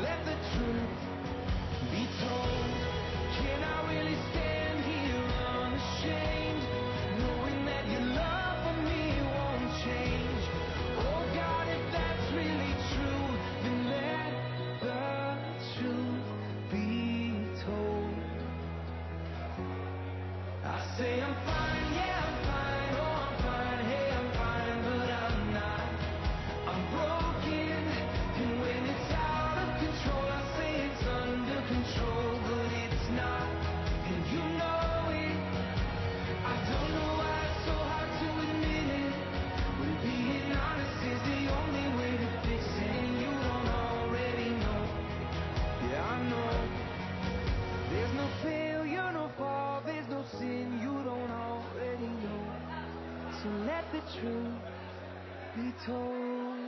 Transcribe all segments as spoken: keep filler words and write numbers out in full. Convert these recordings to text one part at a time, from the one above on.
let the truth be told. Can I really stand here unashamed, knowing that your love for me won't change? Oh God, if that's really true, then let the truth be told. I say I'm fine, yeah I'm fine, oh I'm fine, hey I'm fine, but I'm not. I'm broken, and when it's out of control, I say it's under control, but it's not, and you know it. I don't know why it's so hard to admit it, when being honest is the only way to fix it, and you don't already know. Yeah, I know. There's no failure, no fall, there's no sin you don't already know. So let the truth be told.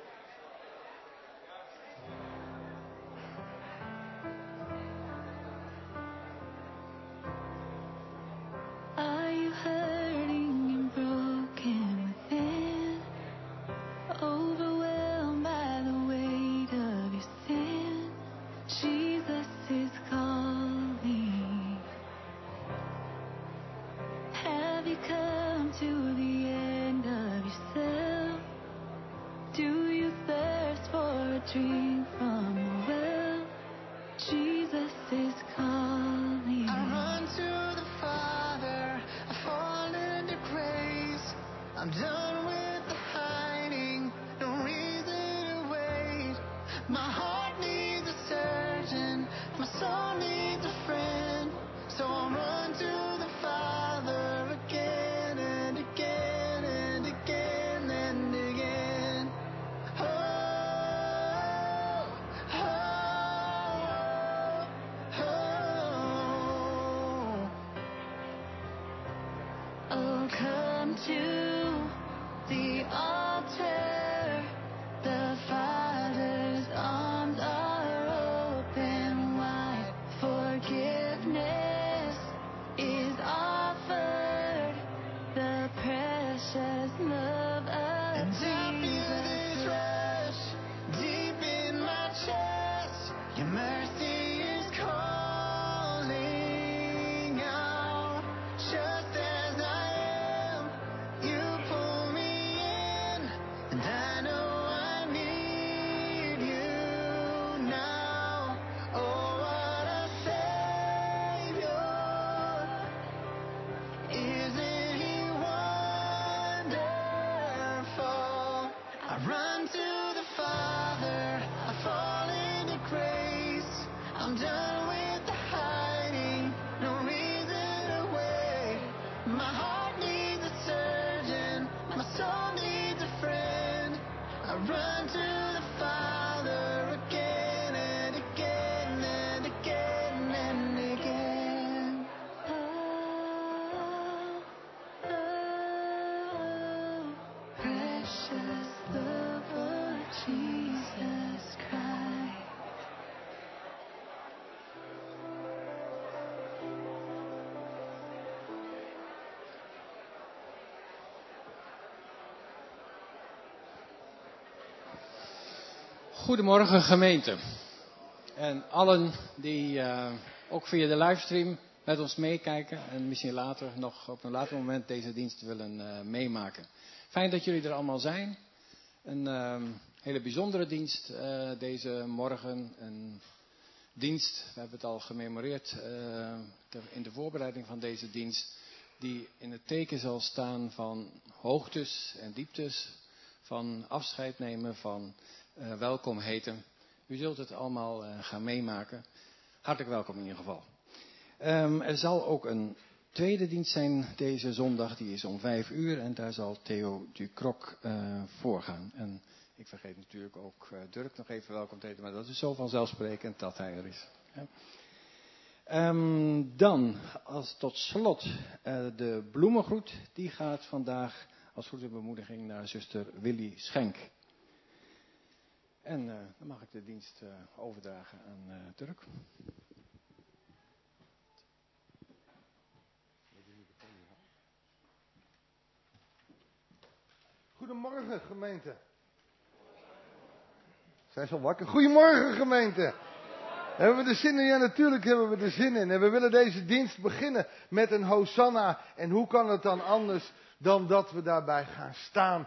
Are you hurting and broken within? Overwhelmed by the weight of your sin? Jesus is calling. Have you come to the end of yourself? Do you thirst for a drink from the well? Jesus is calling. I run to the Father, I fall into grace. I'm done with the hiding, no reason to wait. My heart needs a surgeon, my soul needs a friend. So I'll run to the Father again and again and again and again. Oh, oh, oh, oh. Oh, come to the altar. The Father's arms are open wide. Forgiveness is offered. The precious love of And I feel this Jesus. rush deep in my chest. Your mercy is calling out. Just as I am, you pull me in. And I know I need you now. Oh, what a Savior. Isn't he wonderful? I run to the Father, I fall into grace. I'm done with the hiding, no reason to wait. My heart needs a surgeon, my soul needs a friend. I run to the Father again and again and again and again. Oh, oh, precious love of Jesus Christ. Goedemorgen gemeente. En allen die uh, ook via de livestream met ons meekijken en misschien later nog op een later moment deze dienst willen uh, meemaken. Fijn dat jullie er allemaal zijn. Een uh, hele bijzondere dienst uh, deze morgen. Een dienst, we hebben het al gememoreerd uh, te, in de voorbereiding van deze dienst, die in het teken zal staan van hoogtes en dieptes, van afscheid nemen, van uh, welkom heten. U zult het allemaal uh, gaan meemaken. Hartelijk welkom in ieder geval. Um, er zal ook een tweede dienst zijn deze zondag, die is om vijf uur en daar zal Theo Ducroc uh, voorgaan. En ik vergeet natuurlijk ook uh, Dirk nog even welkom te heten, maar dat is zo vanzelfsprekend dat hij er is. Ja. Um, dan, als tot slot, uh, de bloemengroet, die gaat vandaag als goede bemoediging naar zuster Willy Schenk. En uh, dan mag ik de dienst uh, overdragen aan uh, Dirk. Goedemorgen gemeente. Zijn ze al wakker? Goedemorgen gemeente. Hebben we er zin in? Ja, natuurlijk hebben we er zin in. En we willen deze dienst beginnen met een Hosanna. En hoe kan het dan anders dan dat we daarbij gaan staan?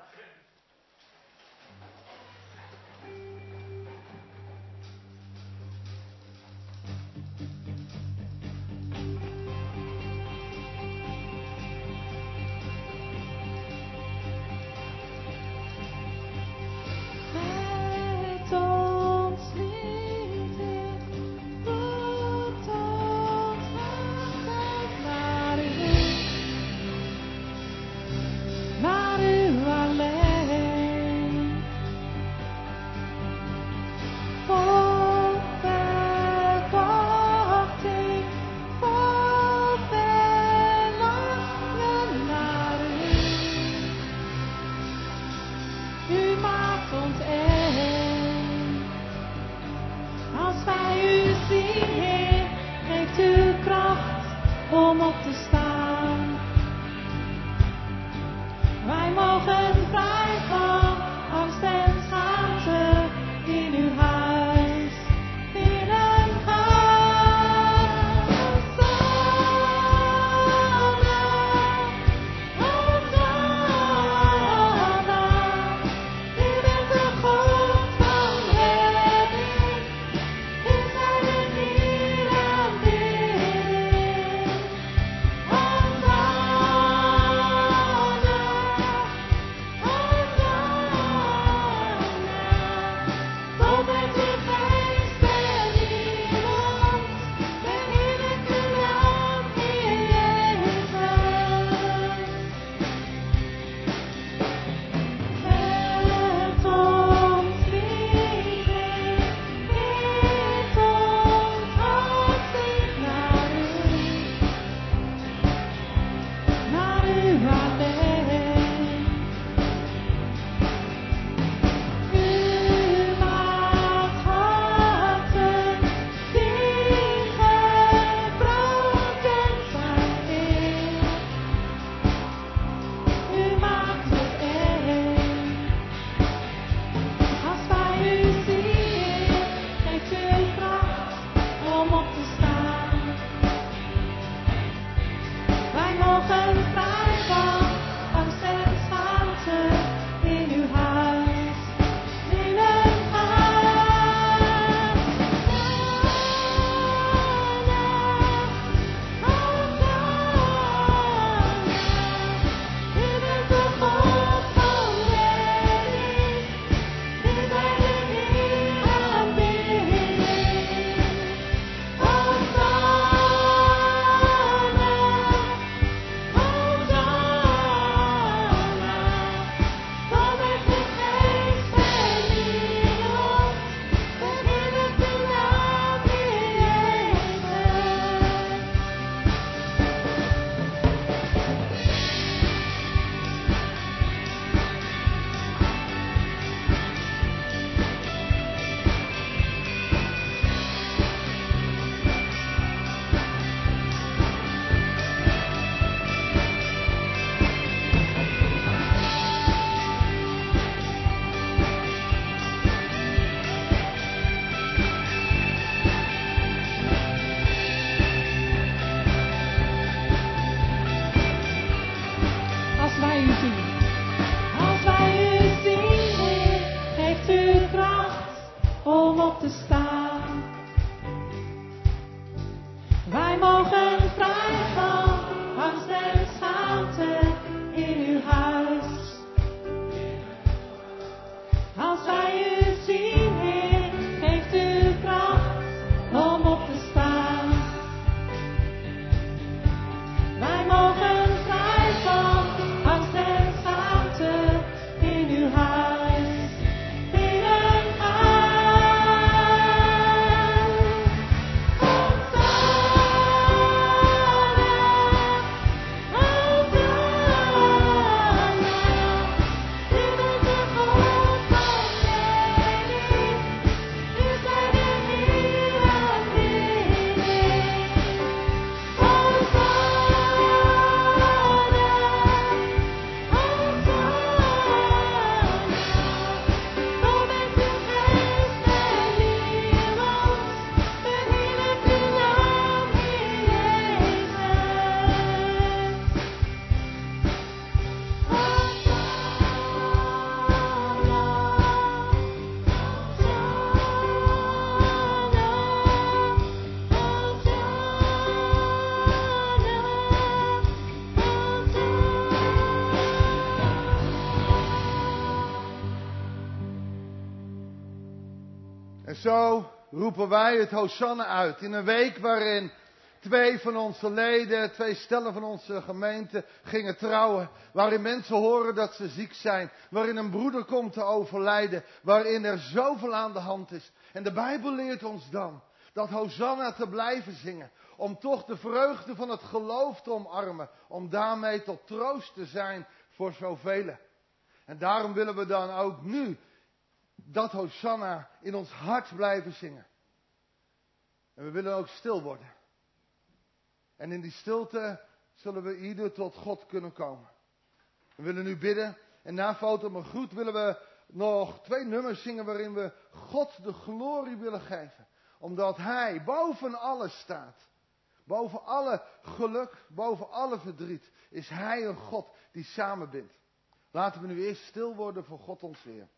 En zo roepen wij het Hosanna uit. In een week waarin twee van onze leden, twee stellen van onze gemeente gingen trouwen. Waarin mensen horen dat ze ziek zijn. Waarin een broeder komt te overlijden. Waarin er zoveel aan de hand is. En de Bijbel leert ons dan dat Hosanna te blijven zingen. Om toch de vreugde van het geloof te omarmen. Om daarmee tot troost te zijn voor zoveel. En daarom willen we dan ook nu dat Hosanna in ons hart blijven zingen. En we willen ook stil worden. En in die stilte zullen we ieder tot God kunnen komen. We willen nu bidden. En na foto mijn groet willen we nog twee nummers zingen waarin we God de glorie willen geven. Omdat Hij boven alles staat. Boven alle geluk, boven alle verdriet is Hij een God die samenbindt. Laten we nu eerst stil worden voor God ons Heer.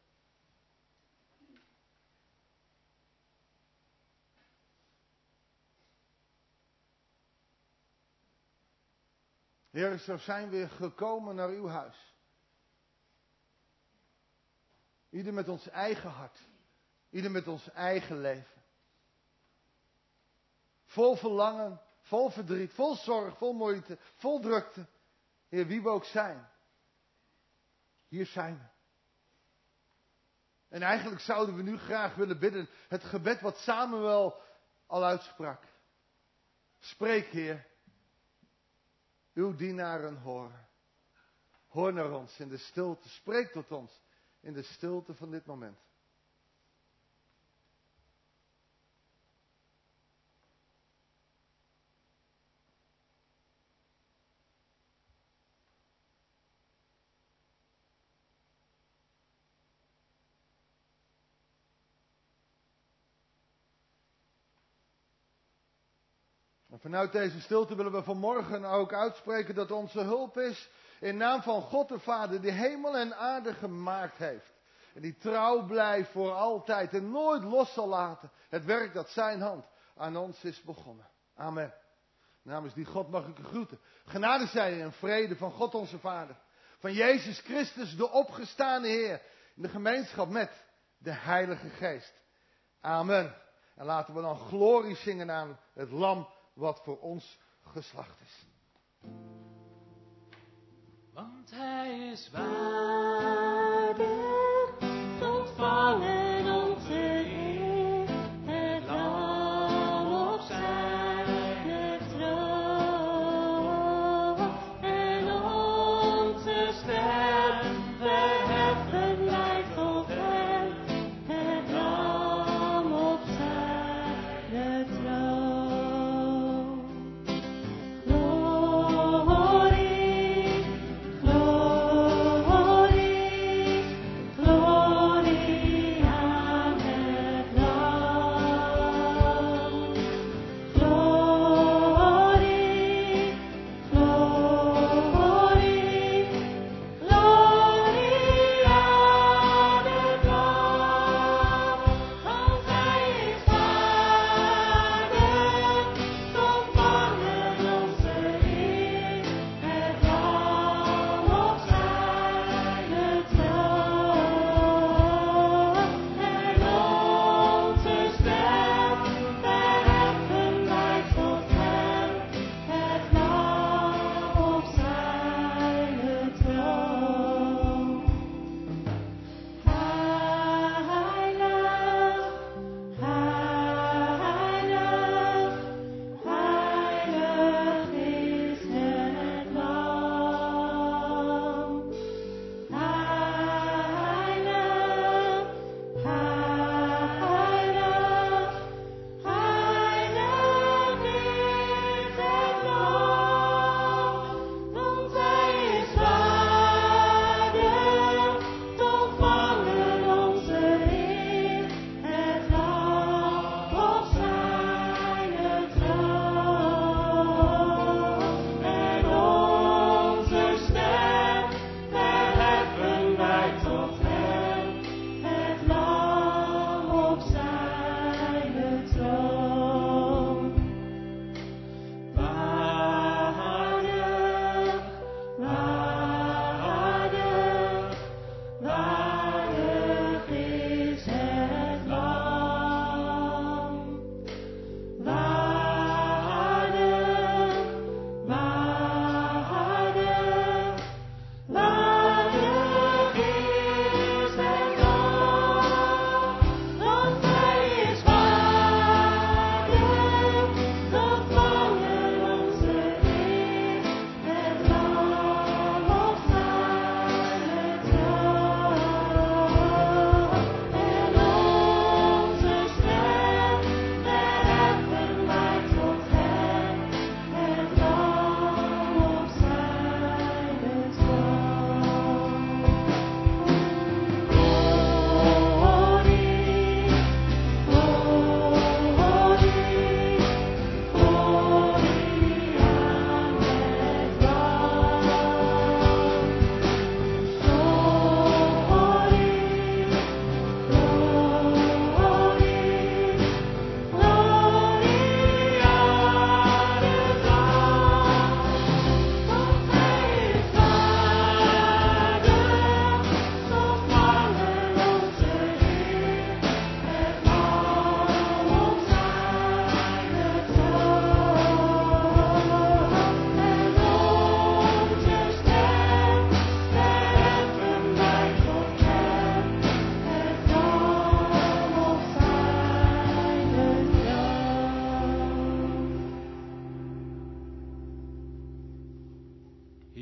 Heer, zo zijn we gekomen naar uw huis. Ieder met ons eigen hart. Ieder met ons eigen leven. Vol verlangen, vol verdriet, vol zorg, vol moeite, vol drukte. Heer, wie we ook zijn. Hier zijn we. En eigenlijk zouden we nu graag willen bidden. Het gebed wat Samuel al uitsprak. Spreek, Heer. Uw dienaren horen. Hoor naar ons in de stilte. Spreek tot ons in de stilte van dit moment. En vanuit deze stilte willen we vanmorgen ook uitspreken dat onze hulp is in naam van God de Vader die hemel en aarde gemaakt heeft. En die trouw blijft voor altijd en nooit los zal laten het werk dat zijn hand aan ons is begonnen. Amen. Namens die God mag ik u groeten. Genade zij en vrede van God onze Vader. Van Jezus Christus de opgestane Heer. In de gemeenschap met de Heilige Geest. Amen. En laten we dan glorie zingen aan het lam wat voor ons geslacht is. Want Hij is waardig, ontvangen onze Heer, het lam op zijn troon. En onze stem verheffen wij tot Hem, het lam op zijn troon. Glorie, glorie,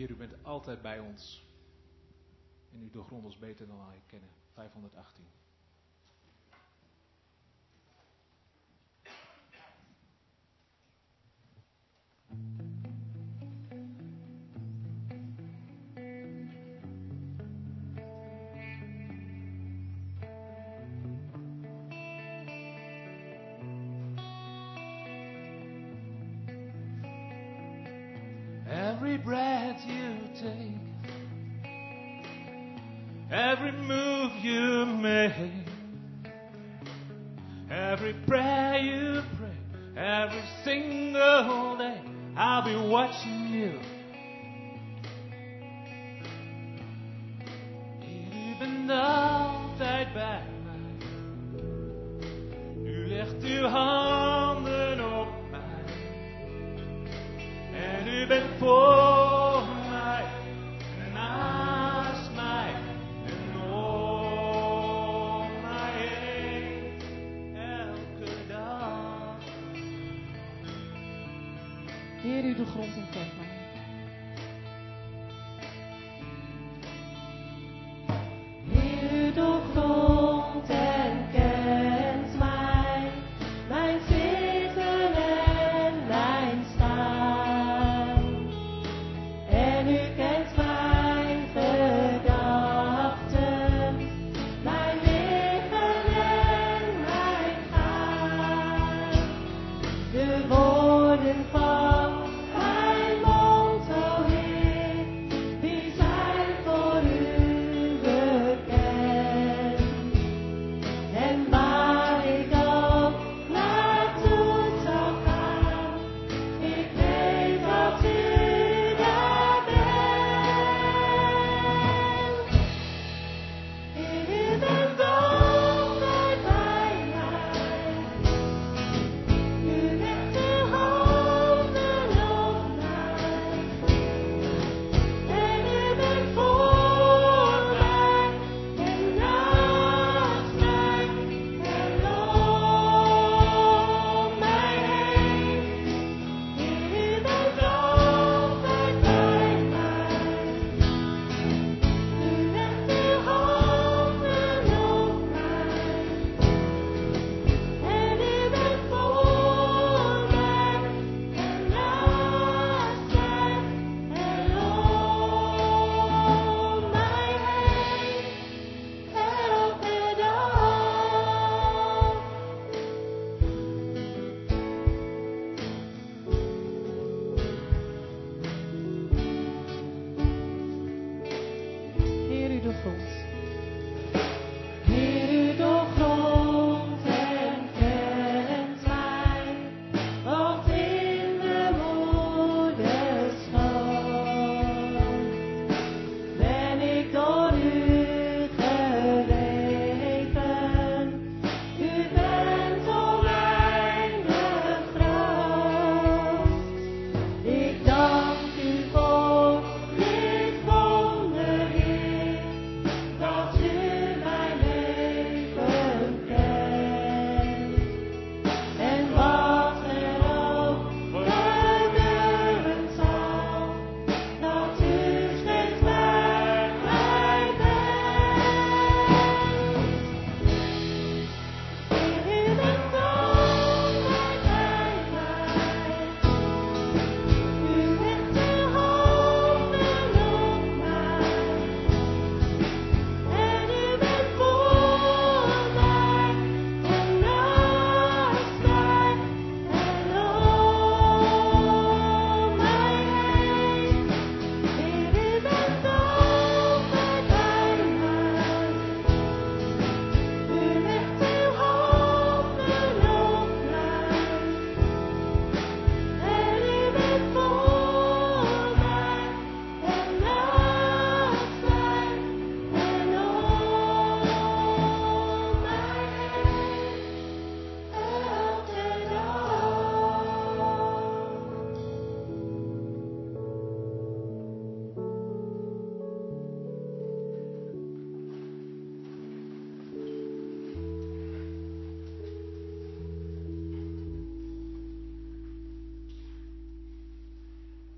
Heer, u bent altijd bij ons. En u doorgrondt ons beter dan wij kennen. vijfhonderdachttien. Every breath you take, every move you make, every prayer you pray, every single day, I'll be watching you. U bent altijd bij mij. U legt uw handen op mij. En u bent voor mij, naast mij en om mij heen, elke dag. Heer, u doorgrondt en kent mij. Heer, u doorgrondt en kent mij, mijn zitten en mijn staan. En u kent mijn gedachten, mijn liggen en mijn gaan. De woorden van mijn mond, o Heer, die zijn voor u bekend. En waar ik ook naartoe zal gaan, ik weet dat u daar bent. Heer, u bent altijd bij mij. U legt uw handen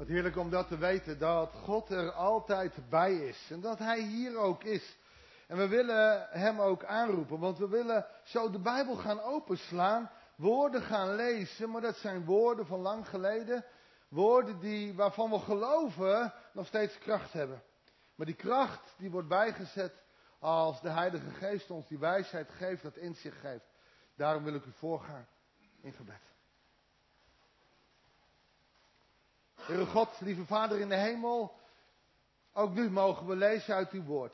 heerlijk om dat te weten, dat God er altijd bij is. En dat Hij hier ook is. En we willen Hem ook aanroepen, want we willen zo de Bijbel gaan openslaan, woorden gaan lezen, maar dat zijn woorden van lang geleden. Woorden die, waarvan we geloven nog steeds kracht hebben. Maar die kracht die wordt bijgezet als de Heilige Geest ons die wijsheid geeft, dat inzicht geeft. Daarom wil ik u voorgaan in gebed. Heere God, lieve Vader in de hemel, ook nu mogen we lezen uit uw woord.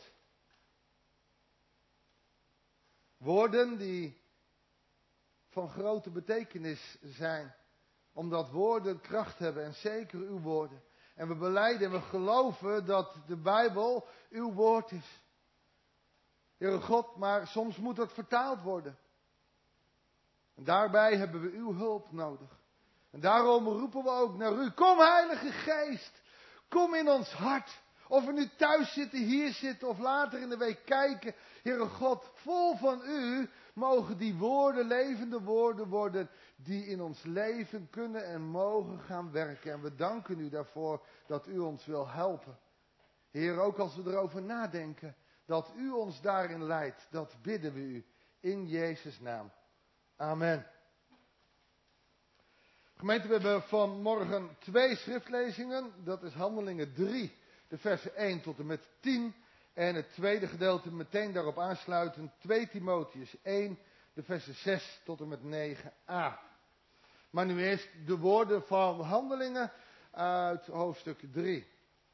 Woorden die van grote betekenis zijn, omdat woorden kracht hebben en zeker uw woorden. En we belijden en we geloven dat de Bijbel uw woord is. Heere God, maar soms moet dat vertaald worden. En daarbij hebben we uw hulp nodig. En daarom roepen we ook naar u. Kom Heilige Geest, kom in ons hart. Of we nu thuis zitten, hier zitten of later in de week kijken. Heere God, vol van u mogen die woorden levende woorden worden die in ons leven kunnen en mogen gaan werken. En we danken u daarvoor dat u ons wil helpen. Heer, ook als we erover nadenken, dat u ons daarin leidt, dat bidden we u in Jezus' naam. Amen. Gemeente, we hebben vanmorgen twee schriftlezingen. Dat is Handelingen drie, de versen één tot en met tien. En het tweede gedeelte meteen daarop aansluitend, twee Timotheüs één, de versen zes tot en met negen a. Maar nu eerst de woorden van Handelingen uit hoofdstuk drie.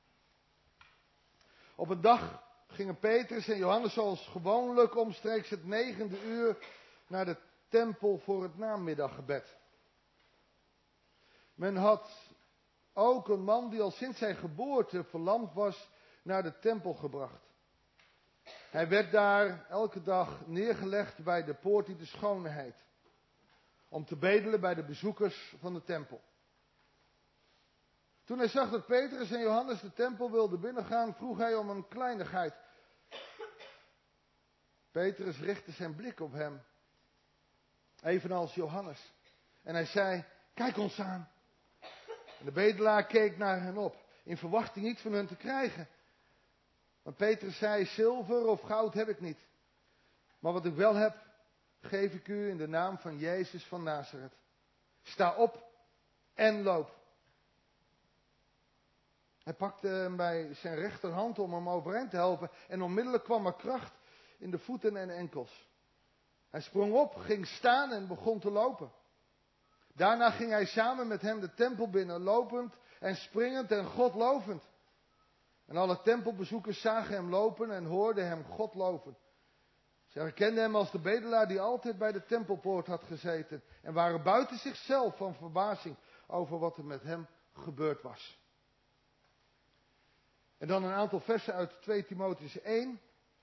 Op een dag gingen Petrus en Johannes zoals gewoonlijk omstreeks het negende uur naar de tempel voor het namiddaggebed. Men had ook een man die al sinds zijn geboorte verlamd was naar de tempel gebracht. Hij werd daar elke dag neergelegd bij de poort die de schoonheid, om te bedelen bij de bezoekers van de tempel. Toen hij zag dat Petrus en Johannes de tempel wilden binnengaan, vroeg hij om een kleinigheid. Petrus richtte zijn blik op hem, evenals Johannes. En hij zei, kijk ons aan. En de bedelaar keek naar hen op, in verwachting iets van hun te krijgen. Maar Petrus zei, zilver of goud heb ik niet. Maar wat ik wel heb, geef ik u in de naam van Jezus van Nazareth. Sta op en loop. Hij pakte hem bij zijn rechterhand om hem overeind te helpen. En onmiddellijk kwam er kracht in de voeten en enkels. Hij sprong op, ging staan en begon te lopen. Daarna ging hij samen met hem de tempel binnen, lopend en springend en God lovend. En alle tempelbezoekers zagen hem lopen en hoorden hem God loven. Ze herkenden hem als de bedelaar die altijd bij de tempelpoort had gezeten. En waren buiten zichzelf van verbazing over wat er met hem gebeurd was. En dan een aantal versen uit twee Timotheüs één.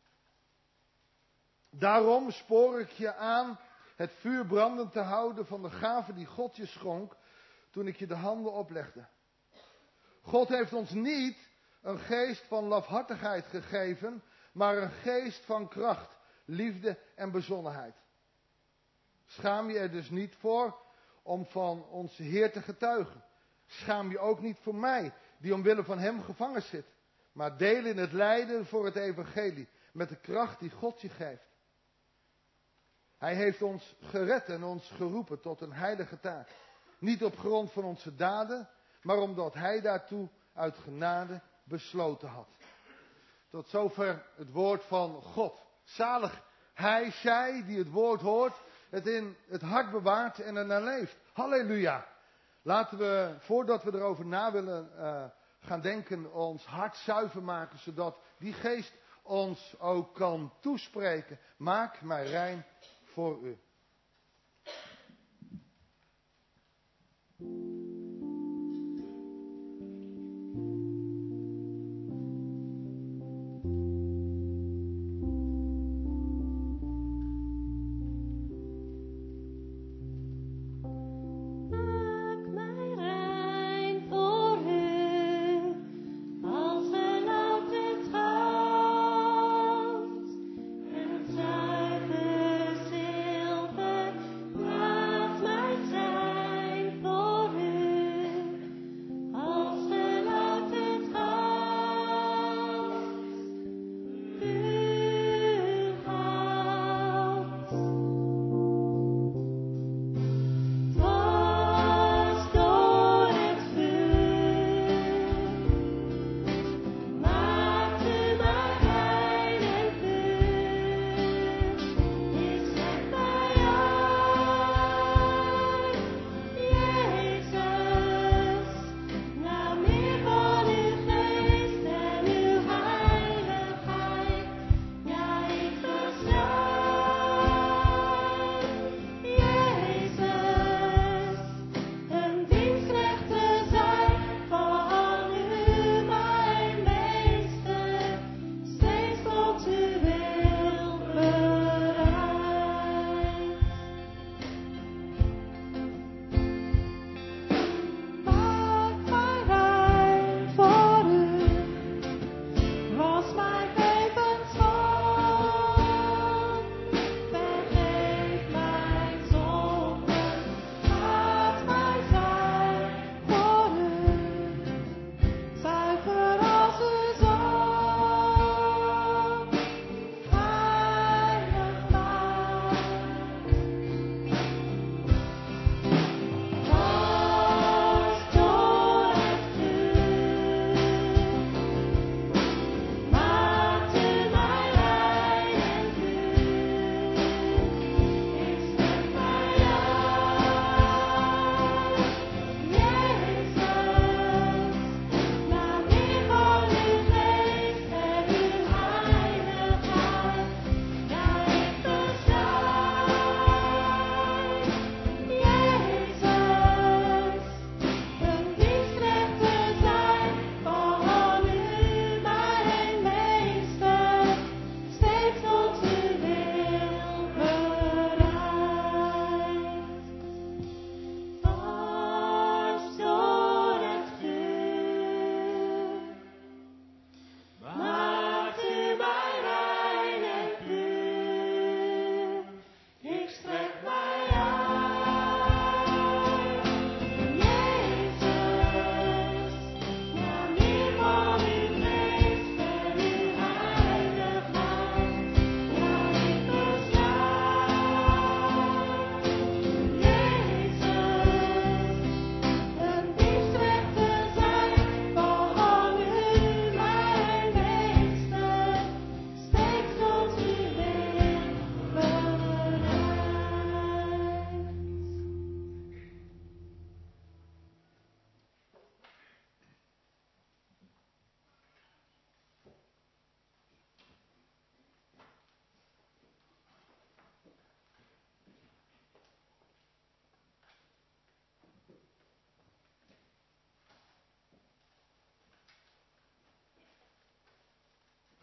Daarom spoor ik je aan het vuur brandend te houden van de gave die God je schonk toen ik je de handen oplegde. God heeft ons niet een geest van lafhartigheid gegeven, maar een geest van kracht, liefde en bezonnenheid. Schaam je er dus niet voor om van onze Heer te getuigen. Schaam je ook niet voor mij, die omwille van hem gevangen zit. Maar deel in het lijden voor het evangelie, met de kracht die God je geeft. Hij heeft ons gered en ons geroepen tot een heilige taak. Niet op grond van onze daden, maar omdat hij daartoe uit genade besloten had. Tot zover het woord van God. Zalig hij, zij die het woord hoort, het in het hart bewaart en ernaar leeft. Halleluja. Laten we, voordat we erover na willen uh, gaan denken, ons hart zuiver maken, zodat die geest ons ook kan toespreken. Maak mij rein voor u. Maak mij rein voor u, als een louter goud, en zuiver zilver.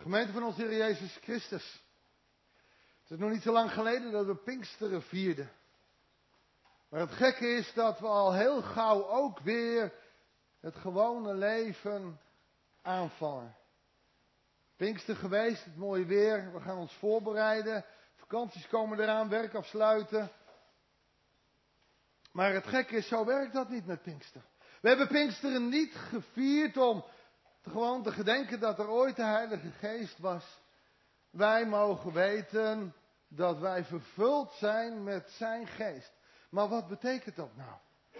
Gemeente van onze Heer Jezus Christus. Het is nog niet zo lang geleden dat we Pinksteren vierden. Maar het gekke is dat we al heel gauw ook weer het gewone leven aanvangen. Pinkster geweest, het mooie weer, we gaan ons voorbereiden. Vakanties komen eraan, werk afsluiten. Maar het gekke is, zo werkt dat niet met Pinkster. We hebben Pinksteren niet gevierd om te gewoon te gedenken dat er ooit de Heilige Geest was. Wij mogen weten dat wij vervuld zijn met zijn geest. Maar wat betekent dat nou?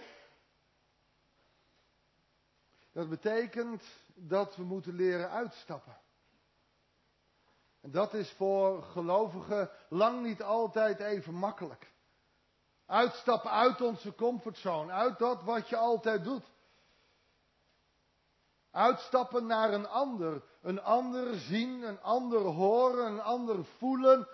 Dat betekent dat we moeten leren uitstappen. En dat is voor gelovigen lang niet altijd even makkelijk. Uitstappen uit onze comfortzone, uit dat wat je altijd doet. Uitstappen naar een ander. Een ander zien, een ander horen, een ander voelen.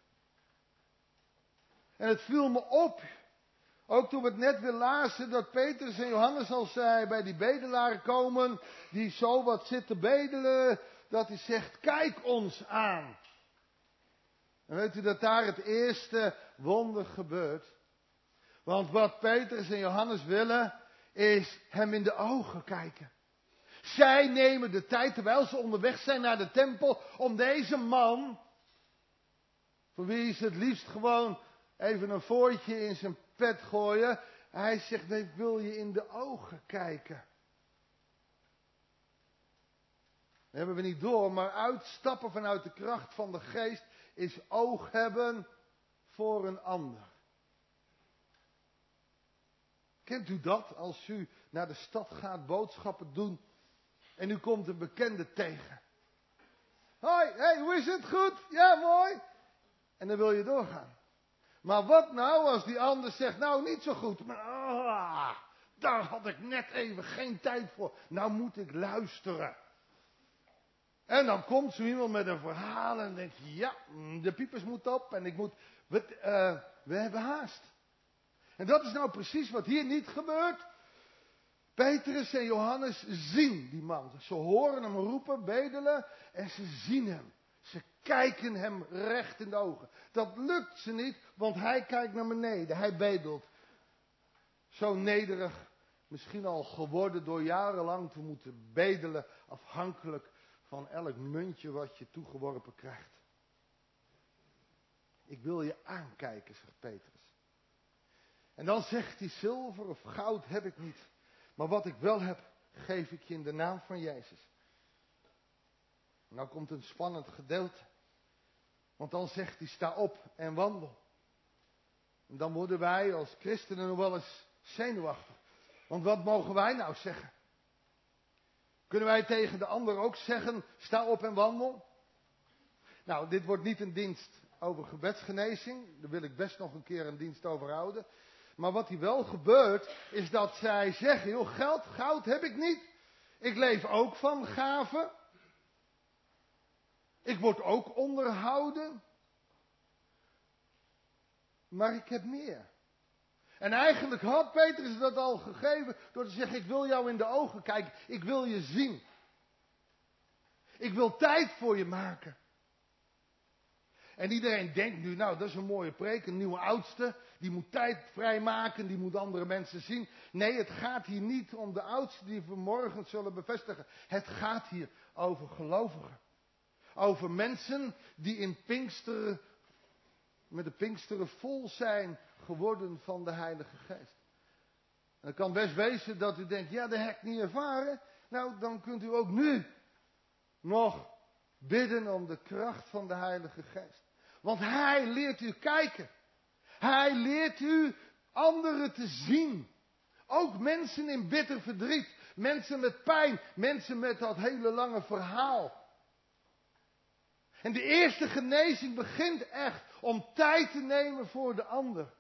En het viel me op, ook toen we het net weer lazen, dat Petrus en Johannes als zij bij die bedelaar komen, die zo wat zitten bedelen, dat hij zegt, kijk ons aan. En weet u dat daar het eerste wonder gebeurt? Want wat Petrus en Johannes willen, is hem in de ogen kijken. Zij nemen de tijd, terwijl ze onderweg zijn naar de tempel, om deze man, voor wie ze het liefst gewoon even een voortje in zijn pet gooien. Hij zegt, ik wil je in de ogen kijken. Dat hebben we niet door, maar uitstappen vanuit de kracht van de geest is oog hebben voor een ander. Kent u dat als u naar de stad gaat boodschappen doen en u komt een bekende tegen? Hoi, hey, hoe is het? Goed? Ja, mooi. En dan wil je doorgaan. Maar wat nou als die ander zegt, nou niet zo goed, maar ah, daar had ik net even geen tijd voor. Nou moet ik luisteren. En dan komt zo iemand met een verhaal en denkt, ja, de piepers moeten op en ik moet, we, uh, we hebben haast. En dat is nou precies wat hier niet gebeurt. Petrus en Johannes zien die man. Ze horen hem roepen, bedelen en ze zien hem. Ze kijken hem recht in de ogen. Dat lukt ze niet, want hij kijkt naar beneden. Hij bedelt. Zo nederig, misschien al geworden door jarenlang te moeten bedelen, afhankelijk van elk muntje wat je toegeworpen krijgt. Ik wil je aankijken, zegt Petrus. En dan zegt hij, zilver of goud heb ik niet. Maar wat ik wel heb, geef ik je in de naam van Jezus. Nou komt een spannend gedeelte. Want dan zegt hij, sta op en wandel. En dan worden wij als christenen nog wel eens zenuwachtig. Want wat mogen wij nou zeggen? Kunnen wij tegen de ander ook zeggen, sta op en wandel? Nou, dit wordt niet een dienst over gebedsgenezing. Daar wil ik best nog een keer een dienst over houden. Maar wat hier wel gebeurt, is dat zij zeggen, joh, geld, goud heb ik niet. Ik leef ook van gaven. Ik word ook onderhouden. Maar ik heb meer. En eigenlijk had Petrus dat al gegeven door te zeggen, ik wil jou in de ogen kijken. Ik wil je zien. Ik wil tijd voor je maken. En iedereen denkt nu, nou dat is een mooie preek, een nieuwe oudste. Die moet tijd vrijmaken, die moet andere mensen zien. Nee, het gaat hier niet om de oudsten die we morgen zullen bevestigen. Het gaat hier over gelovigen. Over mensen die in Pinksteren, met de Pinksteren vol zijn geworden van de Heilige Geest. En het kan best wezen dat u denkt, ja dat heb ik niet ervaren. Nou, dan kunt u ook nu nog bidden om de kracht van de Heilige Geest. Want Hij leert u kijken. Hij leert u anderen te zien. Ook mensen in bitter verdriet. Mensen met pijn. Mensen met dat hele lange verhaal. En de eerste genezing begint echt om tijd te nemen voor de ander.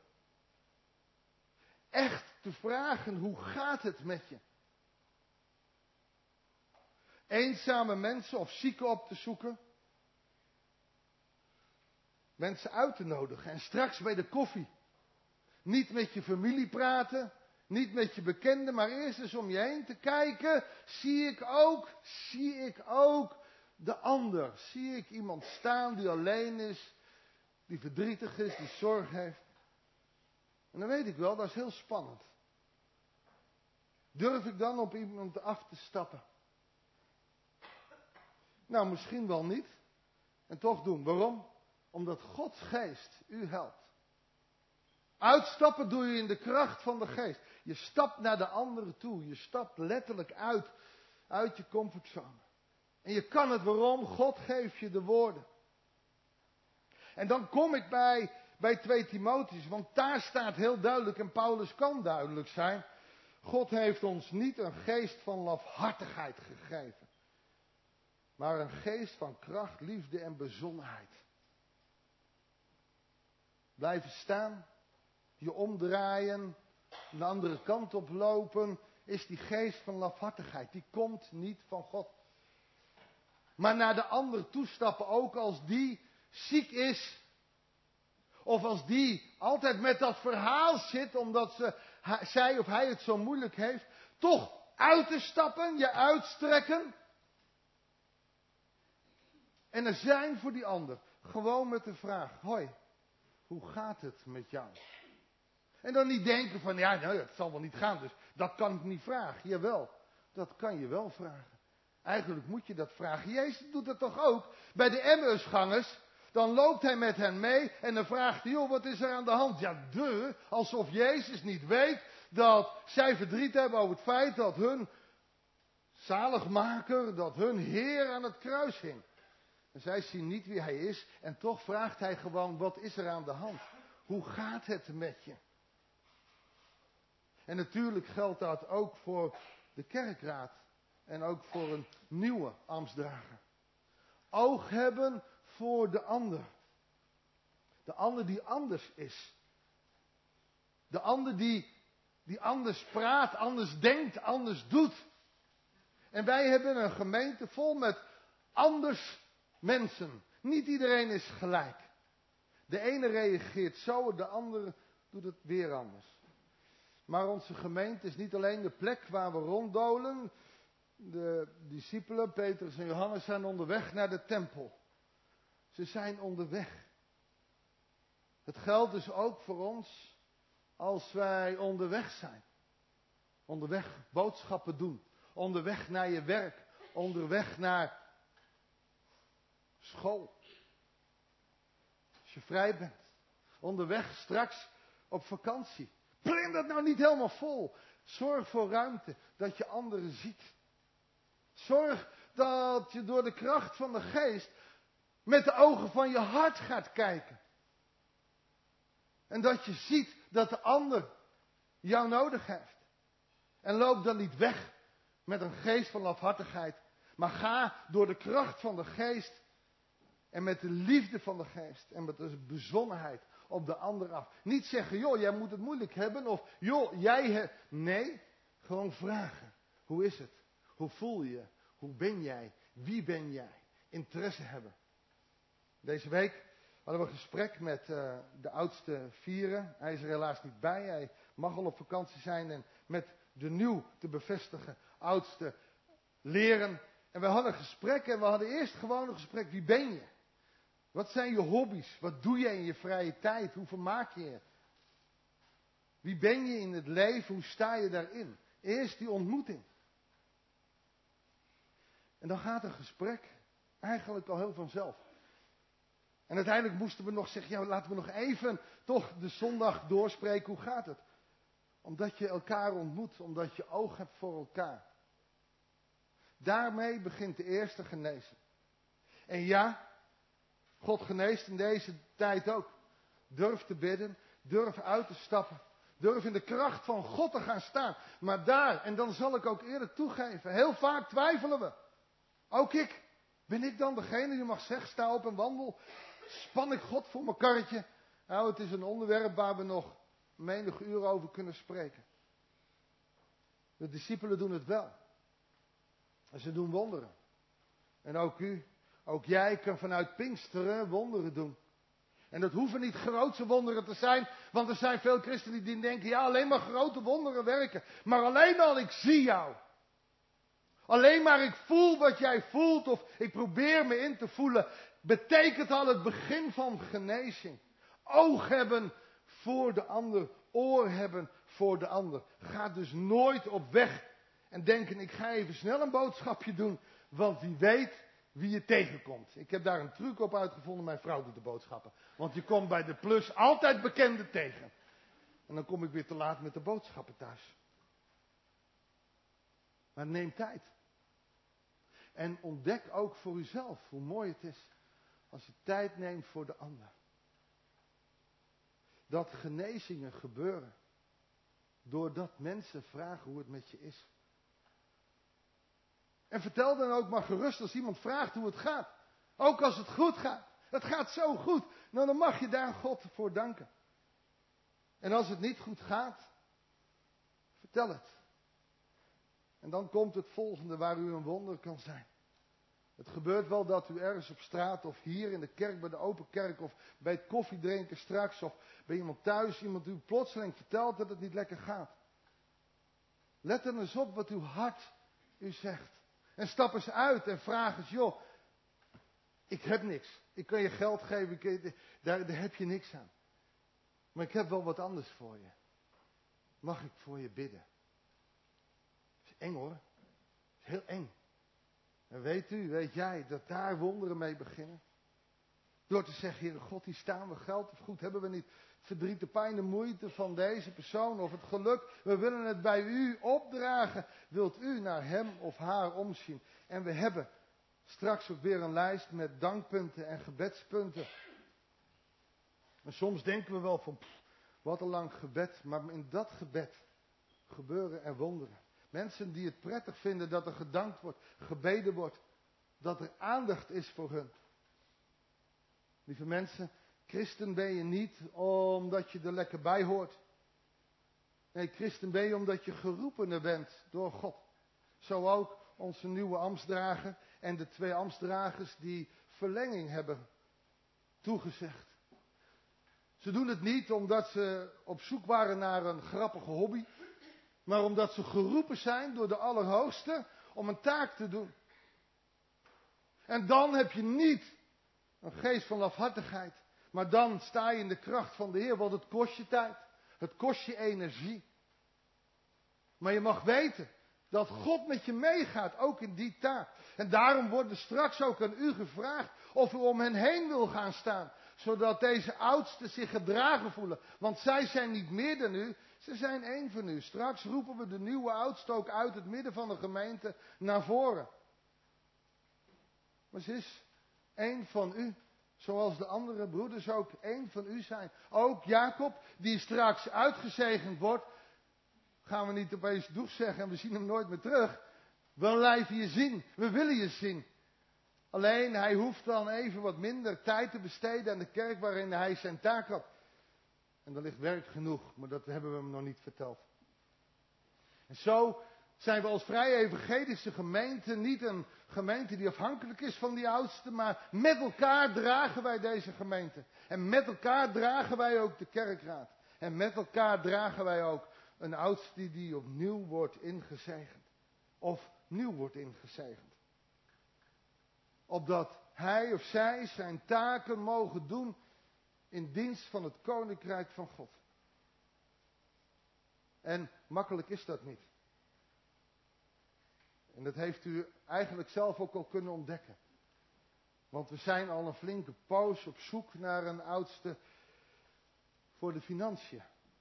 Echt te vragen, hoe gaat het met je? Eenzame mensen of zieken op te zoeken. Mensen uit te nodigen en straks bij de koffie. Niet met je familie praten, niet met je bekenden, maar eerst eens om je heen te kijken. Zie ik ook, zie ik ook de ander. Zie ik iemand staan die alleen is, die verdrietig is, die zorg heeft. En dan weet ik wel, dat is heel spannend. Durf ik dan op iemand af te stappen? Nou, misschien wel niet. En toch doen. Waarom? Omdat Gods geest u helpt. Uitstappen doe je in de kracht van de geest. Je stapt naar de anderen toe. Je stapt letterlijk uit, uit je comfortzone. En je kan het waarom? God geeft je de woorden. En dan kom ik bij, bij twee Timotheüs. Want daar staat heel duidelijk, en Paulus kan duidelijk zijn. God heeft ons niet een geest van lafhartigheid gegeven. Maar een geest van kracht, liefde en bezonnenheid. Blijven staan. Je omdraaien. Een andere kant op lopen. Is die geest van lafhartigheid. Die komt niet van God. Maar naar de ander toestappen, ook als die ziek is. Of als die altijd met dat verhaal zit, omdat ze, zij of hij het zo moeilijk heeft. Toch uit te stappen, je uitstrekken. En er zijn voor die ander. Gewoon met de vraag, hoi, hoe gaat het met jou? En dan niet denken van, ja, nou, het zal wel niet gaan, dus dat kan ik niet vragen. Jawel, dat kan je wel vragen. Eigenlijk moet je dat vragen. Jezus doet dat toch ook bij de Emmausgangers. Dan loopt hij met hen mee en dan vraagt hij, joh, wat is er aan de hand? Ja, de, alsof Jezus niet weet dat zij verdriet hebben over het feit dat hun zaligmaker, dat hun Heer aan het kruis hing. En zij zien niet wie hij is en toch vraagt hij gewoon, wat is er aan de hand? Hoe gaat het met je? En natuurlijk geldt dat ook voor de kerkraad en ook voor een nieuwe ambtsdrager. Oog hebben voor de ander. De ander die anders is. De ander die, die anders praat, anders denkt, anders doet. En wij hebben een gemeente vol met anders mensen. Niet iedereen is gelijk. De ene reageert zo, de andere doet het weer anders. Maar onze gemeente is niet alleen de plek waar we ronddolen. De discipelen, Petrus en Johannes, zijn onderweg naar de tempel. Ze zijn onderweg. Het geldt dus ook voor ons als wij onderweg zijn. Onderweg boodschappen doen. Onderweg naar je werk. Onderweg naar school. Als je vrij bent. Onderweg straks op vakantie. Plan dat nou niet helemaal vol. Zorg voor ruimte dat je anderen ziet. Zorg dat je door de kracht van de geest met de ogen van je hart gaat kijken. En dat je ziet dat de ander jou nodig heeft. En loop dan niet weg met een geest van lafhartigheid. Maar ga door de kracht van de geest en met de liefde van de geest en met de bezonnenheid op de ander af. Niet zeggen, joh, jij moet het moeilijk hebben. Of, joh, jij hebt... Nee, gewoon vragen. Hoe is het? Hoe voel je je? Hoe ben jij? Wie ben jij? Interesse hebben. Deze week hadden we een gesprek met uh, de oudste vieren. Hij is er helaas niet bij. Hij mag al op vakantie zijn. En met de nieuw te bevestigen oudste leren. En we hadden een gesprek. En we hadden eerst gewoon een gesprek. Wie ben je? Wat zijn je hobby's? Wat doe je in je vrije tijd? Hoe vermaak je je? Wie ben je in het leven? Hoe sta je daarin? Eerst die ontmoeting. En dan gaat een gesprek eigenlijk al heel vanzelf. En uiteindelijk moesten we nog zeggen, ja, laten we nog even toch de zondag doorspreken. Hoe gaat het? Omdat je elkaar ontmoet, omdat je oog hebt voor elkaar. Daarmee begint de eerste genezing. En ja, God geneest in deze tijd ook. Durf te bidden, durf uit te stappen. Durf in de kracht van God te gaan staan. Maar daar, en dan zal ik ook eerlijk toegeven, heel vaak twijfelen we. Ook ik. Ben ik dan degene die mag zeggen, sta op en wandel? Span ik God voor mijn karretje? Nou, het is een onderwerp waar we nog menig uur over kunnen spreken. De discipelen doen het wel. En ze doen wonderen. En ook u, ook jij kan vanuit Pinksteren wonderen doen. En dat hoeven niet grootse wonderen te zijn, want er zijn veel christenen die denken, ja, alleen maar grote wonderen werken. Maar alleen al, ik zie jou. Alleen maar ik voel wat jij voelt of ik probeer me in te voelen, betekent al het begin van genezing. Oog hebben voor de ander, oor hebben voor de ander. Ga dus nooit op weg en denken, ik ga even snel een boodschapje doen, want wie weet wie je tegenkomt. Ik heb daar een truc op uitgevonden, mijn vrouw doet de boodschappen. Want je komt bij de plus altijd bekenden tegen. En dan kom ik weer te laat met de boodschappen thuis. Maar neem tijd. En ontdek ook voor uzelf hoe mooi het is als je tijd neemt voor de ander. Dat genezingen gebeuren doordat mensen vragen hoe het met je is. En vertel dan ook maar gerust als iemand vraagt hoe het gaat. Ook als het goed gaat. Het gaat zo goed. Nou, dan mag je daar God voor danken. En als het niet goed gaat, vertel het. En dan komt het volgende waar u een wonder kan zijn. Het gebeurt wel dat u ergens op straat of hier in de kerk, bij de open kerk of bij het koffiedrinken straks of bij iemand thuis, iemand u plotseling vertelt dat het niet lekker gaat. Let dan eens op wat uw hart u zegt. En stap eens uit en vraag eens, joh, ik heb niks. Ik kan je geld geven, ik, daar, daar heb je niks aan. Maar ik heb wel wat anders voor je. Mag ik voor je bidden? Het is eng hoor. Het is heel eng. En weet u, weet jij, dat daar wonderen mee beginnen? Door te zeggen, Heere God, hier staan we, geld of goed hebben we niet. Verdriet, de pijn, de moeite van deze persoon of het geluk. We willen het bij u opdragen. Wilt u naar hem of haar omzien? En we hebben straks ook weer een lijst met dankpunten en gebedspunten. En soms denken we wel van, pff, wat een lang gebed. Maar in dat gebed gebeuren er wonderen. Mensen die het prettig vinden dat er gedankt wordt, gebeden wordt. Dat er aandacht is voor hun. Lieve mensen, christen ben je niet omdat je er lekker bij hoort. Nee, christen ben je omdat je geroepene bent door God. Zo ook onze nieuwe ambtsdrager en de twee ambtsdragers die verlenging hebben toegezegd. Ze doen het niet omdat ze op zoek waren naar een grappige hobby. Maar omdat ze geroepen zijn door de Allerhoogste om een taak te doen. En dan heb je niet een geest van lafhartigheid. Maar dan sta je in de kracht van de Heer, want het kost je tijd. Het kost je energie. Maar je mag weten dat God met je meegaat, ook in die taak. En daarom wordt er straks ook aan u gevraagd of u om hen heen wil gaan staan. Zodat deze oudsten zich gedragen voelen. Want zij zijn niet meer dan u, ze zijn één van u. Straks roepen we de nieuwe oudsten ook uit het midden van de gemeente naar voren. Maar ze is één van u. Zoals de andere broeders ook één van u zijn. Ook Jacob, die straks uitgezegend wordt. Gaan we niet opeens doeg zeggen en we zien hem nooit meer terug. We blijven je zien. We willen je zien. Alleen hij hoeft dan even wat minder tijd te besteden aan de kerk waarin hij zijn taak had. En er ligt werk genoeg, maar dat hebben we hem nog niet verteld. En zo zijn we als vrije evangelische gemeente niet een gemeente die afhankelijk is van die oudsten, maar met elkaar dragen wij deze gemeente. En met elkaar dragen wij ook de kerkraad. En met elkaar dragen wij ook een oudste die opnieuw wordt ingezegend. Of nieuw wordt ingezegend. Opdat hij of zij zijn taken mogen doen in dienst van het koninkrijk van God. En makkelijk is dat niet. En dat heeft u eigenlijk zelf ook al kunnen ontdekken. Want we zijn al een flinke poos op zoek naar een oudste voor de financiën.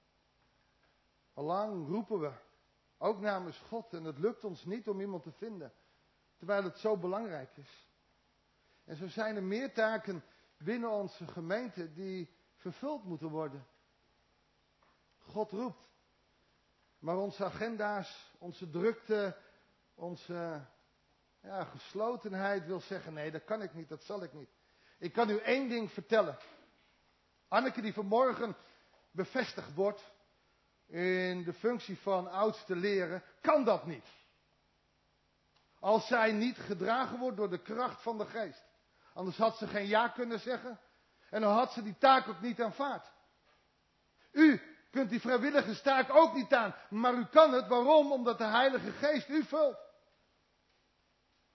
Allang roepen we, ook namens God, en het lukt ons niet om iemand te vinden. Terwijl het zo belangrijk is. En zo zijn er meer taken binnen onze gemeente die vervuld moeten worden. God roept. Maar onze agenda's, onze drukte, onze ja, geslotenheid wil zeggen, nee, dat kan ik niet, dat zal ik niet. Ik kan u één ding vertellen. Anneke die vanmorgen bevestigd wordt in de functie van oudste leren, kan dat niet. Als zij niet gedragen wordt door de kracht van de geest. Anders had ze geen ja kunnen zeggen. En dan had ze die taak ook niet aanvaard. U kunt die vrijwilligerstaak ook niet aan. Maar u kan het. Waarom? Omdat de Heilige Geest u vult.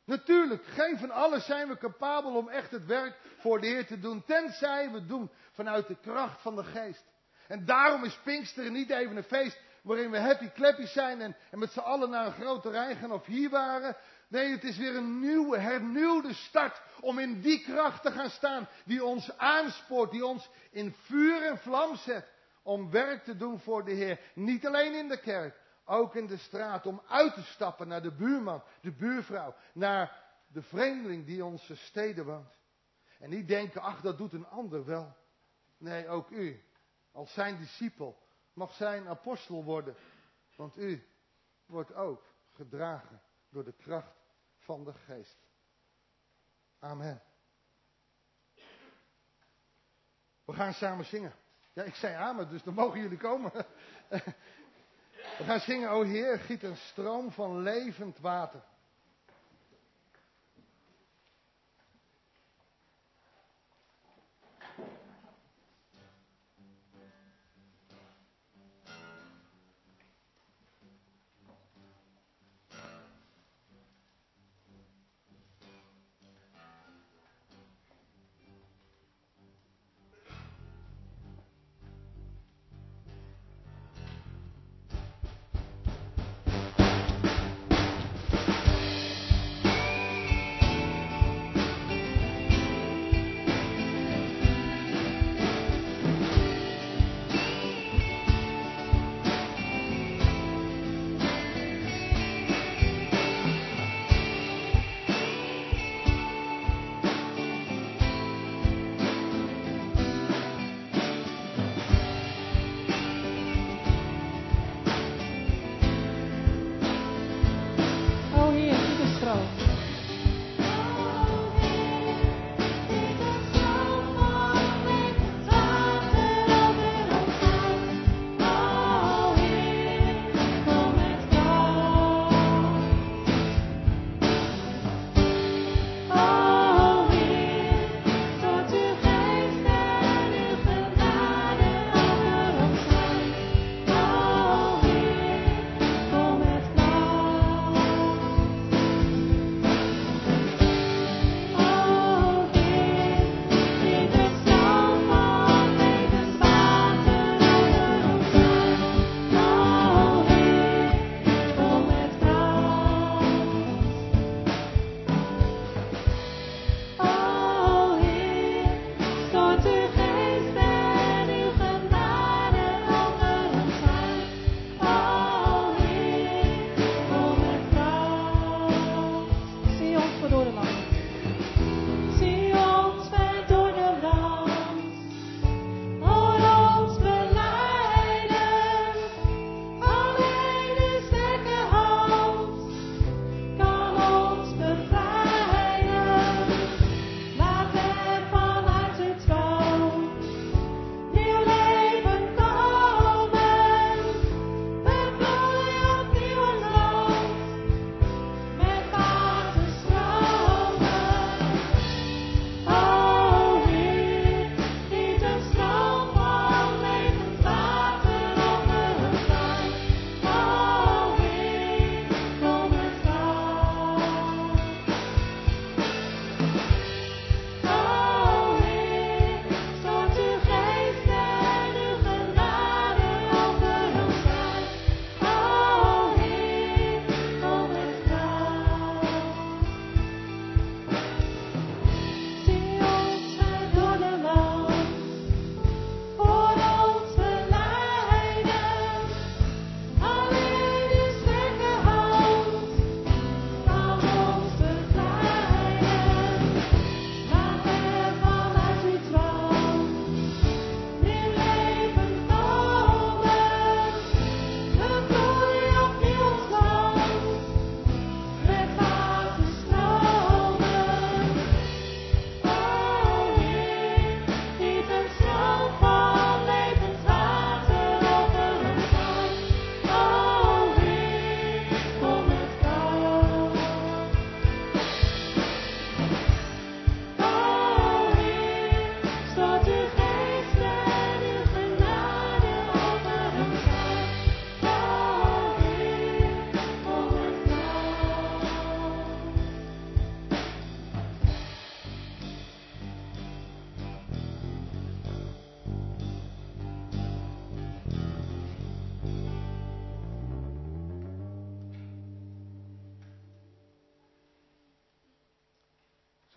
Natuurlijk, geen van allen zijn we capabel om echt het werk voor de Heer te doen. Tenzij we doen vanuit de kracht van de geest. En daarom is Pinksteren niet even een feest waarin we happy clappy zijn en, en met z'n allen naar een groot terrein gaan of hier waren. Nee, het is weer een nieuwe, hernieuwde start om in die kracht te gaan staan die ons aanspoort, die ons in vuur en vlam zet om werk te doen voor de Heer. Niet alleen in de kerk, ook in de straat, om uit te stappen naar de buurman, de buurvrouw, naar de vreemdeling die in onze steden woont. En niet denken, ach, dat doet een ander wel. Nee, ook u, als zijn discipel, mag zijn apostel worden. Want u wordt ook gedragen door de kracht van de geest. Amen. We gaan samen zingen. Ja, ik zei amen, dus dan mogen jullie komen. We gaan zingen, o Heer, giet een stroom van levend water.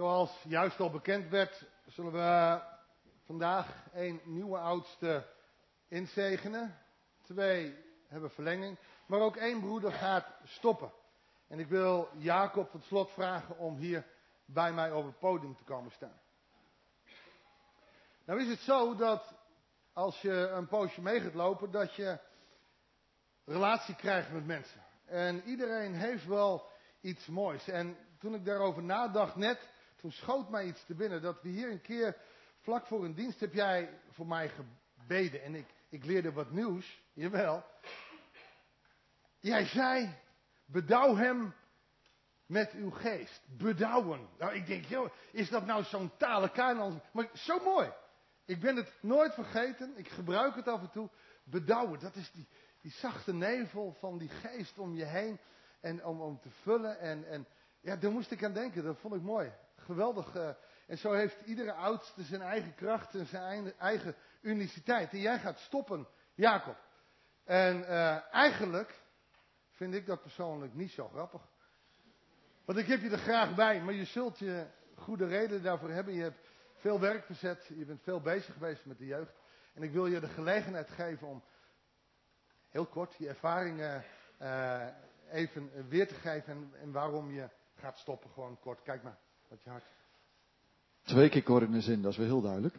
Zoals juist al bekend werd, zullen we vandaag één nieuwe oudste inzegenen. Twee hebben verlenging. Maar ook één broeder gaat stoppen. En ik wil Jacob van het slot vragen om hier bij mij op het podium te komen staan. Nou is het zo dat als je een poosje mee gaat lopen, dat je relatie krijgt met mensen. En iedereen heeft wel iets moois. En toen ik daarover nadacht net, toen schoot mij iets te binnen. Dat we hier een keer, vlak voor een dienst, heb jij voor mij gebeden. En ik, ik leerde wat nieuws, jawel. Jij zei, bedouw hem met uw geest. Bedouwen. Nou, ik denk, joh, is dat nou zo'n talenkanon? Maar zo mooi. Ik ben het nooit vergeten. Ik gebruik het af en toe. Bedouwen, dat is die, die zachte nevel van die geest om je heen. En om, om te vullen. En, en ja, daar moest ik aan denken. Dat vond ik mooi. Geweldig. Uh, en zo heeft iedere oudste zijn eigen kracht en zijn eigen, eigen uniciteit. En jij gaat stoppen, Jacob. En uh, eigenlijk vind ik dat persoonlijk niet zo grappig. Want ik heb je er graag bij, maar je zult je goede reden daarvoor hebben. Je hebt veel werk verzet, je bent veel bezig geweest met de jeugd. En ik wil je de gelegenheid geven om heel kort je ervaringen uh, even weer te geven. En, en waarom je gaat stoppen, gewoon kort. Kijk maar, wat je hart. Twee keer kort in de zin, dat is wel heel duidelijk.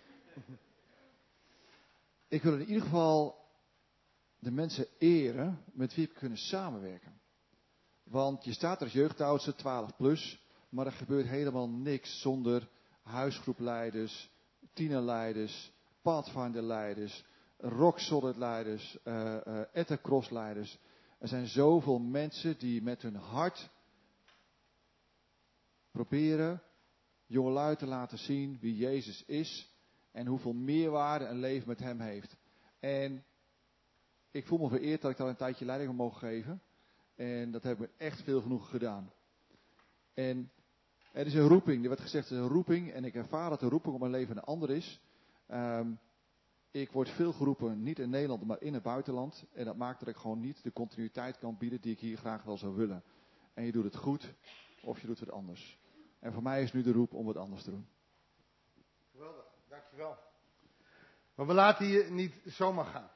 Ik wil in ieder geval de mensen eren met wie ik kunnen samenwerken. Want je staat er als jeugdoudste, twaalf plus, maar er gebeurt helemaal niks zonder huisgroepleiders, tienerleiders, pathfinderleiders, rock solid leiders, uh, uh, ettercross leiders. Er zijn zoveel mensen die met hun hart proberen jongelui te laten zien wie Jezus is en hoeveel meerwaarde een leven met hem heeft. En ik voel me vereerd dat ik daar een tijdje leiding aan mogen geven. En dat heb ik met echt veel genoegen gedaan. En er is een roeping, er werd gezegd, er is een roeping. En ik ervaar dat de roeping op mijn leven een ander is. Um, ik word veel geroepen, niet in Nederland, maar in het buitenland. En dat maakt dat ik gewoon niet de continuïteit kan bieden die ik hier graag wel zou willen. En je doet het goed, of je doet het anders. En voor mij is nu de roep om het anders te doen. Geweldig, dankjewel. Maar we laten je niet zomaar gaan.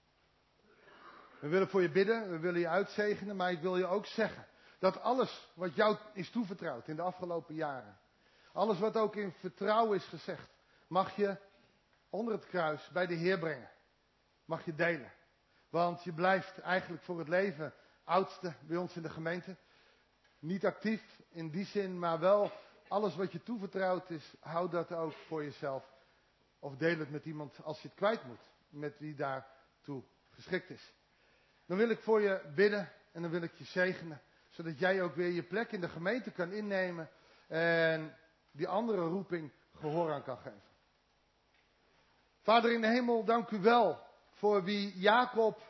We willen voor je bidden, we willen je uitzegenen, maar ik wil je ook zeggen dat alles wat jou is toevertrouwd in de afgelopen jaren, alles wat ook in vertrouwen is gezegd, mag je onder het kruis bij de Heer brengen. Mag je delen. Want je blijft eigenlijk voor het leven oudste bij ons in de gemeente. Niet actief in die zin, maar wel alles wat je toevertrouwd is, hou dat ook voor jezelf. Of deel het met iemand als je het kwijt moet, met wie daartoe geschikt is. Dan wil ik voor je bidden en dan wil ik je zegenen. Zodat jij ook weer je plek in de gemeente kan innemen. En die andere roeping gehoor aan kan geven. Vader in de hemel, dank u wel voor wie Jacob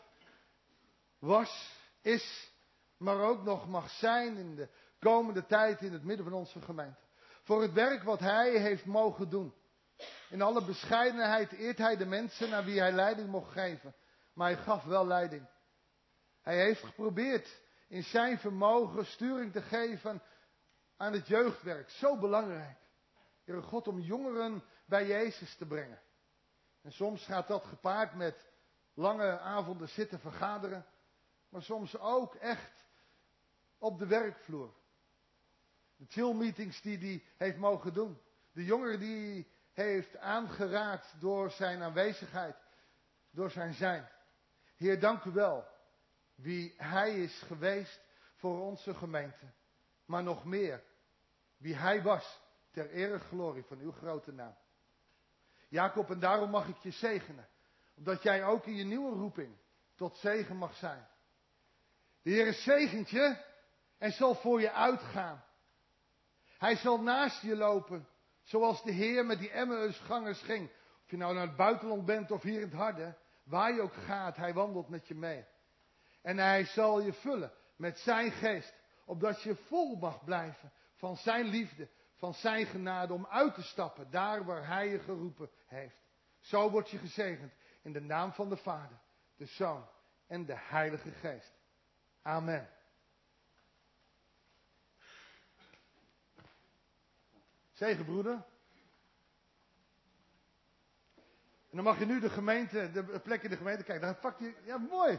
was, is, maar ook nog mag zijn in de komende tijd in het midden van onze gemeente. Voor het werk wat hij heeft mogen doen. In alle bescheidenheid eert hij de mensen naar wie hij leiding mocht geven. Maar hij gaf wel leiding. Hij heeft geprobeerd in zijn vermogen sturing te geven aan het jeugdwerk. Zo belangrijk. Heere God, om jongeren bij Jezus te brengen. En soms gaat dat gepaard met lange avonden zitten vergaderen. Maar soms ook echt op de werkvloer. De chill meetings die hij heeft mogen doen. De jongeren die hij heeft aangeraakt door zijn aanwezigheid. Door zijn zijn. Heer, dank u wel. Wie hij is geweest voor onze gemeente. Maar nog meer. Wie hij was ter eer en glorie van uw grote naam. Jacob, en daarom mag ik je zegenen. Omdat jij ook in je nieuwe roeping tot zegen mag zijn. De Heer zegent je en zal voor je uitgaan. Hij zal naast je lopen. Zoals de Heer met die Emmausgangers ging. Of je nou naar het buitenland bent of hier in het harde. Waar je ook gaat, hij wandelt met je mee. En hij zal je vullen met zijn geest. Opdat je vol mag blijven van zijn liefde. Van zijn genade om uit te stappen. Daar waar hij je geroepen heeft. Zo word je gezegend. In de naam van de Vader, de Zoon en de Heilige Geest. Amen. Zegen, broeder. En dan mag je nu de gemeente, de plek in de gemeente, kijk, dan pak je, ja mooi.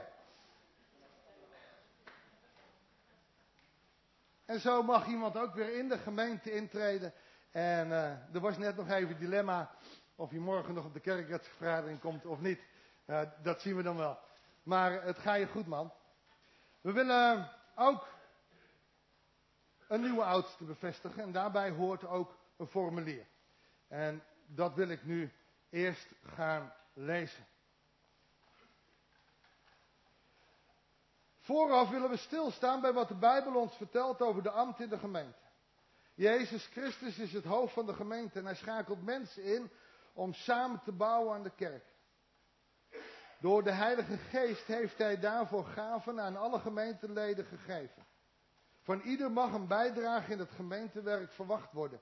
En zo mag iemand ook weer in de gemeente intreden. En uh, er was net nog even een dilemma of je morgen nog op de kerkraadsvergadering komt of niet. Uh, dat zien we dan wel. Maar het gaat je goed, man. We willen ook een nieuwe oudste bevestigen. En daarbij hoort ook een formulier. En dat wil ik nu eerst gaan lezen. Vooraf willen we stilstaan bij wat de Bijbel ons vertelt over de ambt in de gemeente. Jezus Christus is het hoofd van de gemeente en hij schakelt mensen in om samen te bouwen aan de kerk. Door de Heilige Geest heeft hij daarvoor gaven aan alle gemeenteleden gegeven. Van ieder mag een bijdrage in het gemeentewerk verwacht worden.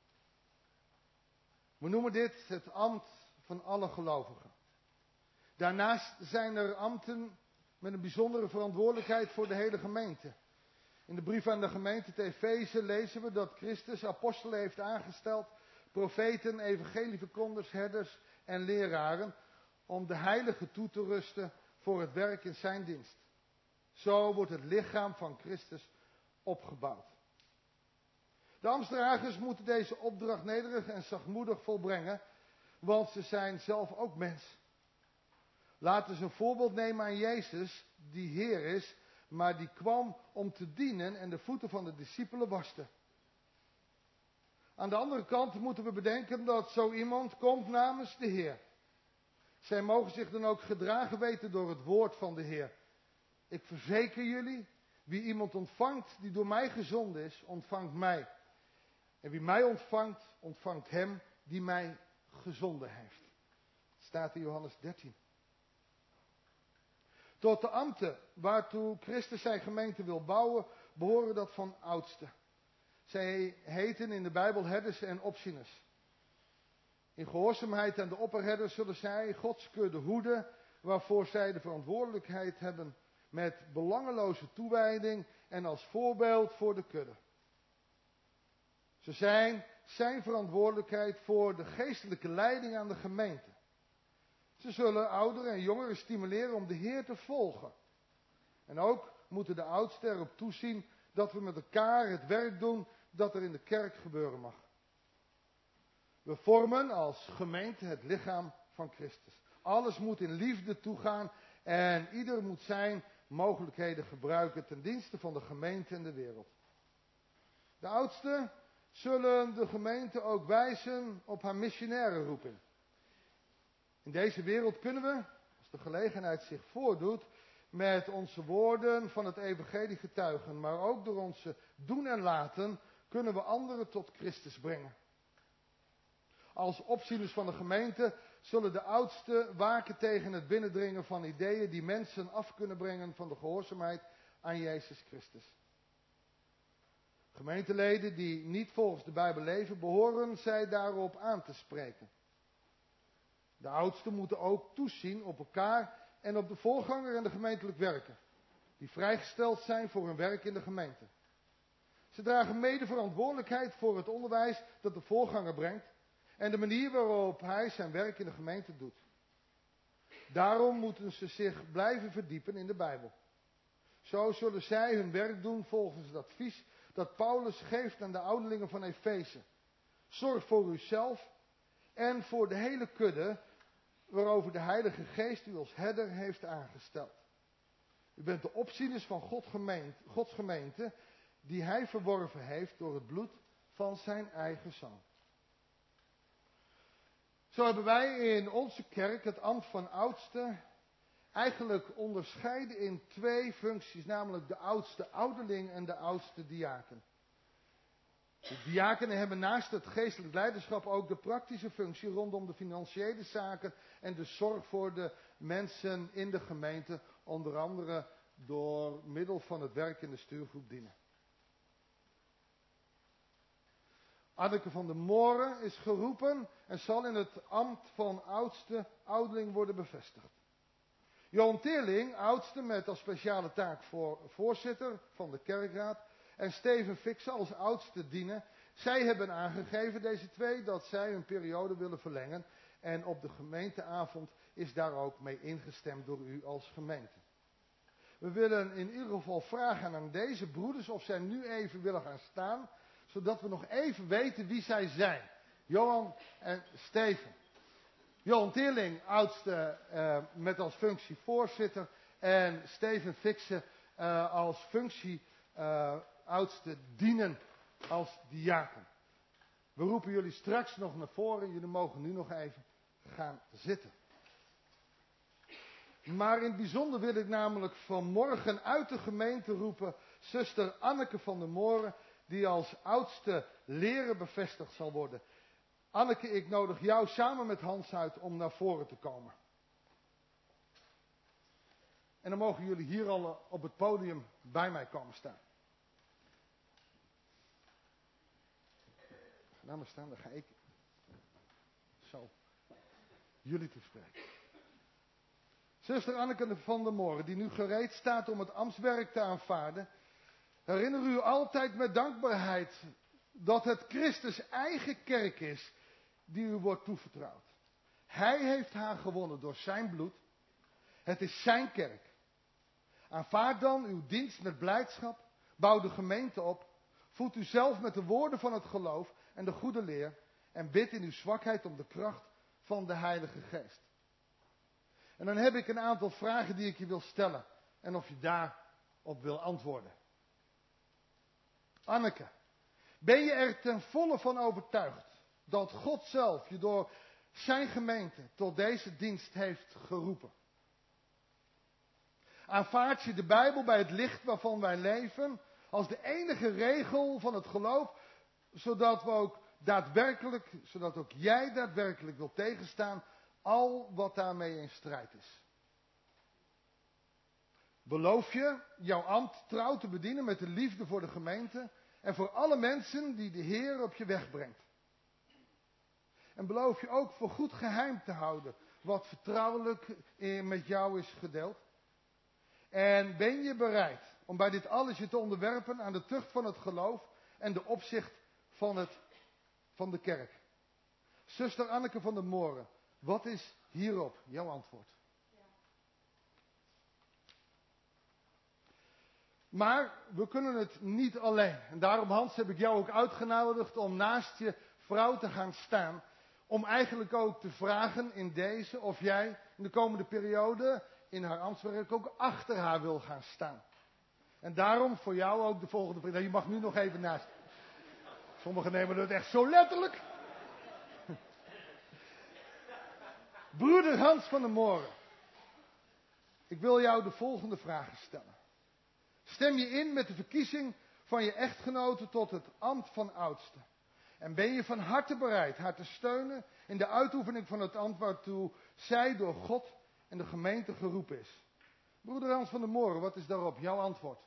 We noemen dit het ambt van alle gelovigen. Daarnaast zijn er ambten met een bijzondere verantwoordelijkheid voor de hele gemeente. In de brief aan de gemeente te Efeze lezen we dat Christus apostelen heeft aangesteld, profeten, evangelieverkonders, herders en leraren, om de heiligen toe te rusten voor het werk in zijn dienst. Zo wordt het lichaam van Christus opgebouwd. De ambtsdragers moeten deze opdracht nederig en zachtmoedig volbrengen, want ze zijn zelf ook mens. Laten ze een voorbeeld nemen aan Jezus, die Heer is, maar die kwam om te dienen en de voeten van de discipelen waste. Aan de andere kant moeten we bedenken dat zo iemand komt namens de Heer. Zij mogen zich dan ook gedragen weten door het woord van de Heer. Ik verzeker jullie, wie iemand ontvangt die door mij gezonden is, ontvangt mij. En wie mij ontvangt, ontvangt hem die mij gezonden heeft. Het staat in Johannes dertien. Tot de ambten waartoe Christus zijn gemeente wil bouwen, behoren dat van oudsten. Zij heten in de Bijbel herders en opzieners. In gehoorzaamheid aan de opperherders zullen zij Gods kudde hoeden, waarvoor zij de verantwoordelijkheid hebben met belangeloze toewijding en als voorbeeld voor de kudde. Ze zijn zijn verantwoordelijkheid voor de geestelijke leiding aan de gemeente. Ze zullen ouderen en jongeren stimuleren om de Heer te volgen. En ook moeten de oudsten erop toezien dat we met elkaar het werk doen dat er in de kerk gebeuren mag. We vormen als gemeente het lichaam van Christus. Alles moet in liefde toegaan en ieder moet zijn mogelijkheden gebruiken ten dienste van de gemeente en de wereld. De oudsten zullen de gemeente ook wijzen op haar missionaire roeping. In deze wereld kunnen we, als de gelegenheid zich voordoet, met onze woorden van het evangelie getuigen, maar ook door onze doen en laten kunnen we anderen tot Christus brengen. Als opzieners van de gemeente zullen de oudsten waken tegen het binnendringen van ideeën die mensen af kunnen brengen van de gehoorzaamheid aan Jezus Christus. Gemeenteleden die niet volgens de Bijbel leven, behoren zij daarop aan te spreken. De oudsten moeten ook toezien op elkaar en op de voorganger en de gemeentelijk werken, die vrijgesteld zijn voor hun werk in de gemeente. Ze dragen mede verantwoordelijkheid voor het onderwijs dat de voorganger brengt en de manier waarop hij zijn werk in de gemeente doet. Daarom moeten ze zich blijven verdiepen in de Bijbel. Zo zullen zij hun werk doen volgens het advies dat Paulus geeft aan de ouderlingen van Efeze. Zorg voor uzelf en voor de hele kudde waarover de Heilige Geest u als herder heeft aangesteld. U bent de opzieners van God gemeente, Gods gemeente die hij verworven heeft door het bloed van zijn eigen zoon. Zo hebben wij in onze kerk het ambt van oudste eigenlijk onderscheiden in twee functies, namelijk de oudste ouderling en de oudste diaken. De diakenen hebben naast het geestelijk leiderschap ook de praktische functie rondom de financiële zaken en de zorg voor de mensen in de gemeente, onder andere door middel van het werk in de stuurgroep dienen. Anneke van der Moren is geroepen en zal in het ambt van oudste ouderling worden bevestigd. Johan Teerling, oudste met als speciale taak voor voorzitter van de kerkraad. En Steven Fixen als oudste dienen Zij hebben aangegeven, deze twee, dat zij hun periode willen verlengen. En op de gemeenteavond is daar ook mee ingestemd door u als gemeente. We willen in ieder geval vragen aan deze broeders of zij nu even willen gaan staan, zodat we nog even weten wie zij zijn. Johan en Steven. Johan Teerling, oudste, uh, met als functie voorzitter. En Steven Fixen uh, als functie uh, oudste dienen als diaken. We roepen jullie straks nog naar voren. Jullie mogen nu nog even gaan zitten. Maar in het bijzonder wil ik namelijk vanmorgen uit de gemeente roepen zuster Anneke van der Moren, die als oudste leraar bevestigd zal worden. Anneke, ik nodig jou samen met Hans uit om naar voren te komen. En dan mogen jullie hier al op het podium bij mij komen staan. Laat maar staan, dan ga ik zo jullie te spreken. Zuster Anneke van der Moren, die nu gereed staat om het ambtswerk te aanvaarden, herinner u altijd met dankbaarheid dat het Christus eigen kerk is die u wordt toevertrouwd. Hij heeft haar gewonnen door zijn bloed. Het is zijn kerk. Aanvaard dan uw dienst met blijdschap. Bouw de gemeente op. Voed u zelf met de woorden van het geloof en de goede leer. En bid in uw zwakheid om de kracht van de Heilige Geest. En dan heb ik een aantal vragen die ik je wil stellen. En of je daarop wil antwoorden. Anneke, ben je er ten volle van overtuigd dat God zelf je door zijn gemeente tot deze dienst heeft geroepen? Aanvaard je de Bijbel bij het licht waarvan wij leven als de enige regel van het geloof, zodat we ook daadwerkelijk, zodat ook jij daadwerkelijk wilt tegenstaan al wat daarmee in strijd is? Beloof je jouw ambt trouw te bedienen met de liefde voor de gemeente en voor alle mensen die de Heer op je weg brengt? En beloof je ook voor goed geheim te houden wat vertrouwelijk met jou is gedeeld? En ben je bereid om bij dit alles je te onderwerpen aan de tucht van het geloof en de opzicht van, het, van de kerk? Zuster Anneke van der Moren, wat is hierop jouw antwoord? Ja. Maar we kunnen het niet alleen. En daarom, Hans, heb ik jou ook uitgenodigd om naast je vrouw te gaan staan. Om eigenlijk ook te vragen in deze of jij in de komende periode in haar ambtswerk ook achter haar wil gaan staan. En daarom voor jou ook de volgende vraag. Je mag nu nog even naast. Sommigen nemen het echt zo letterlijk. Broeder Hans van der Moren. Ik wil jou de volgende vragen stellen. Stem je in met de verkiezing van je echtgenote tot het ambt van oudste? En ben je van harte bereid haar te steunen in de uitoefening van het ambt waartoe zij door God en de gemeente geroepen is? Broeder Hans van der Moren, wat is daarop jouw antwoord?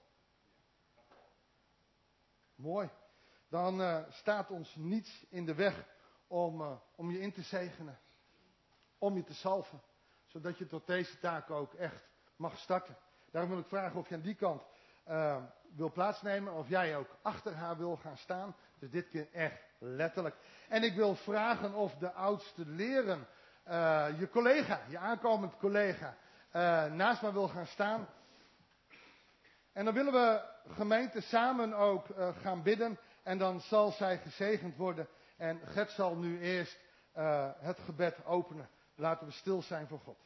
Mooi. Dan uh, staat ons niets in de weg om, uh, om je in te zegenen. Om je te salven. Zodat je tot deze taak ook echt mag starten. Daarom wil ik vragen of je aan die kant uh, wil plaatsnemen. Of jij ook achter haar wil gaan staan. Dus dit keer echt letterlijk. En ik wil vragen of de oudste leren, uh, je collega, je aankomend collega, uh, naast mij wil gaan staan. En dan willen we gemeente samen ook uh, gaan bidden. En dan zal zij gezegend worden. En Gert zal nu eerst uh, het gebed openen. Laten we stil zijn voor God.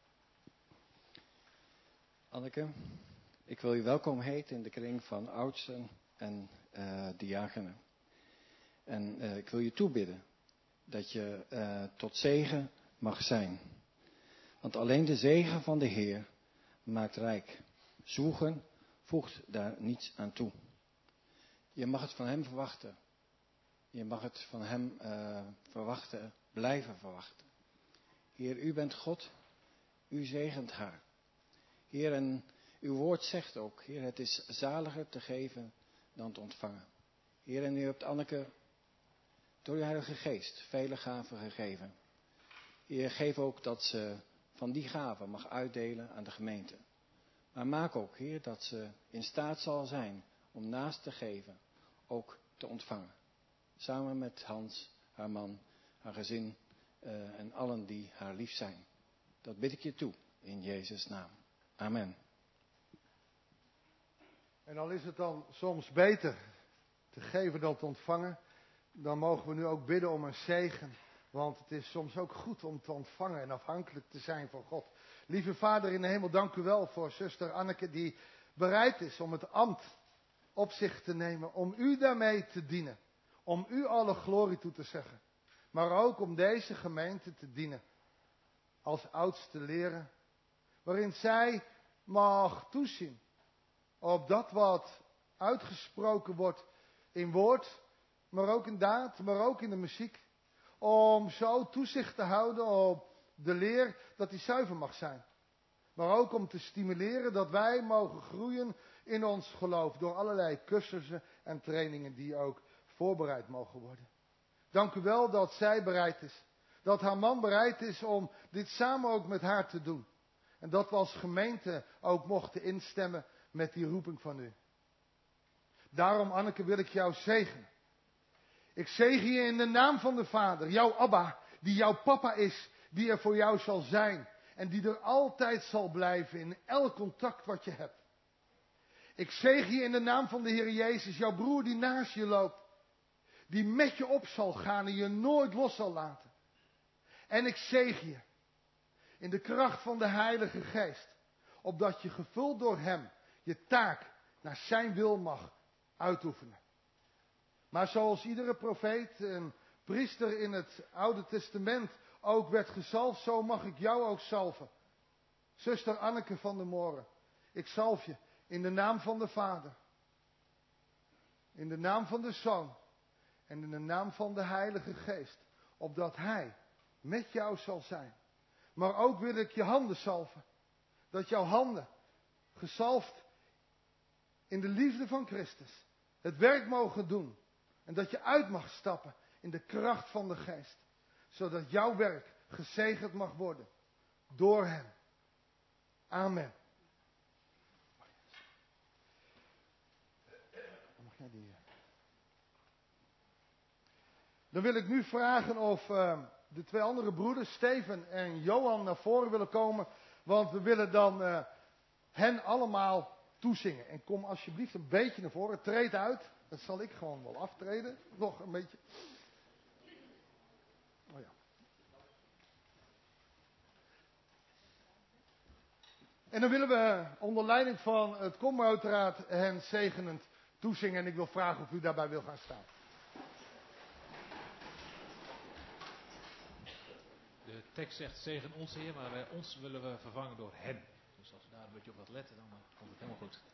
Anneke, ik wil je welkom heten in de kring van oudsten en uh, diakenen. En uh, ik wil je toebidden dat je uh, tot zegen mag zijn. Want alleen de zegen van de Heer maakt rijk. Zoeken voegt daar niets aan toe. Je mag het van hem verwachten. Je mag het van hem uh, verwachten, blijven verwachten. Heer, u bent God. U zegent haar. Heer, en uw woord zegt ook, Heer, het is zaliger te geven dan te ontvangen. Heer, en u hebt Anneke door uw Heilige Geest vele gaven gegeven. Heer, geef ook dat ze van die gaven mag uitdelen aan de gemeente. Maar maak ook, Heer, dat ze in staat zal zijn om naast te geven ook te ontvangen. Samen met Hans, haar man, haar gezin uh, en allen die haar lief zijn. Dat bid ik je toe, in Jezus' naam. Amen. En al is het dan soms beter te geven dan te ontvangen, dan mogen we nu ook bidden om een zegen. Want het is soms ook goed om te ontvangen en afhankelijk te zijn van God. Lieve Vader in de hemel, dank u wel voor zuster Anneke die bereid is om het ambt op zich te nemen. Om u daarmee te dienen. Om u alle glorie toe te zeggen. Maar ook om deze gemeente te dienen. Als oudste leren. Waarin zij mag toezien op dat wat uitgesproken wordt in woord. Maar ook in daad, maar ook in de muziek. Om zo toezicht te houden op de leer dat die zuiver mag zijn. Maar ook om te stimuleren dat wij mogen groeien in ons geloof. Door allerlei cursussen en trainingen die ook voorbereid mogen worden. Dank u wel dat zij bereid is. Dat haar man bereid is om dit samen ook met haar te doen. En dat we als gemeente ook mochten instemmen met die roeping van u. Daarom, Anneke, wil ik jou zegenen. Ik zegen je in de naam van de Vader, jouw Abba, die jouw papa is, die er voor jou zal zijn. En die er altijd zal blijven in elk contact wat je hebt. Ik zegen je in de naam van de Heer Jezus, jouw broer die naast je loopt. Die met je op zal gaan en je nooit los zal laten. En ik zegen je in de kracht van de Heilige Geest. Opdat je gevuld door hem je taak naar zijn wil mag uitoefenen. Maar zoals iedere profeet en priester in het Oude Testament ook werd gezalfd, zo mag ik jou ook zalven. Zuster Anneke van der Moren, ik zalf je in de naam van de Vader. In de naam van de Zoon. En in de naam van de Heilige Geest. Opdat Hij met jou zal zijn. Maar ook wil ik je handen zalven. Dat jouw handen gezalfd in de liefde van Christus het werk mogen doen. En dat je uit mag stappen in de kracht van de Geest. Zodat jouw werk gezegend mag worden door Hem. Amen. Dan wil ik nu vragen of uh, de twee andere broeders, Steven en Johan, naar voren willen komen. Want we willen dan uh, hen allemaal toezingen. En kom alsjeblieft een beetje naar voren. Treed uit. Dat zal ik gewoon wel aftreden. Nog een beetje. Oh ja. En dan willen we onder leiding van het Komroutraad hen zegenend toezingen. En ik wil vragen of u daarbij wil gaan staan. De tekst zegt zegen ons Heer, maar wij, ons willen we vervangen door hem. Dus als we daar een beetje op wat letten, dan komt het helemaal goed.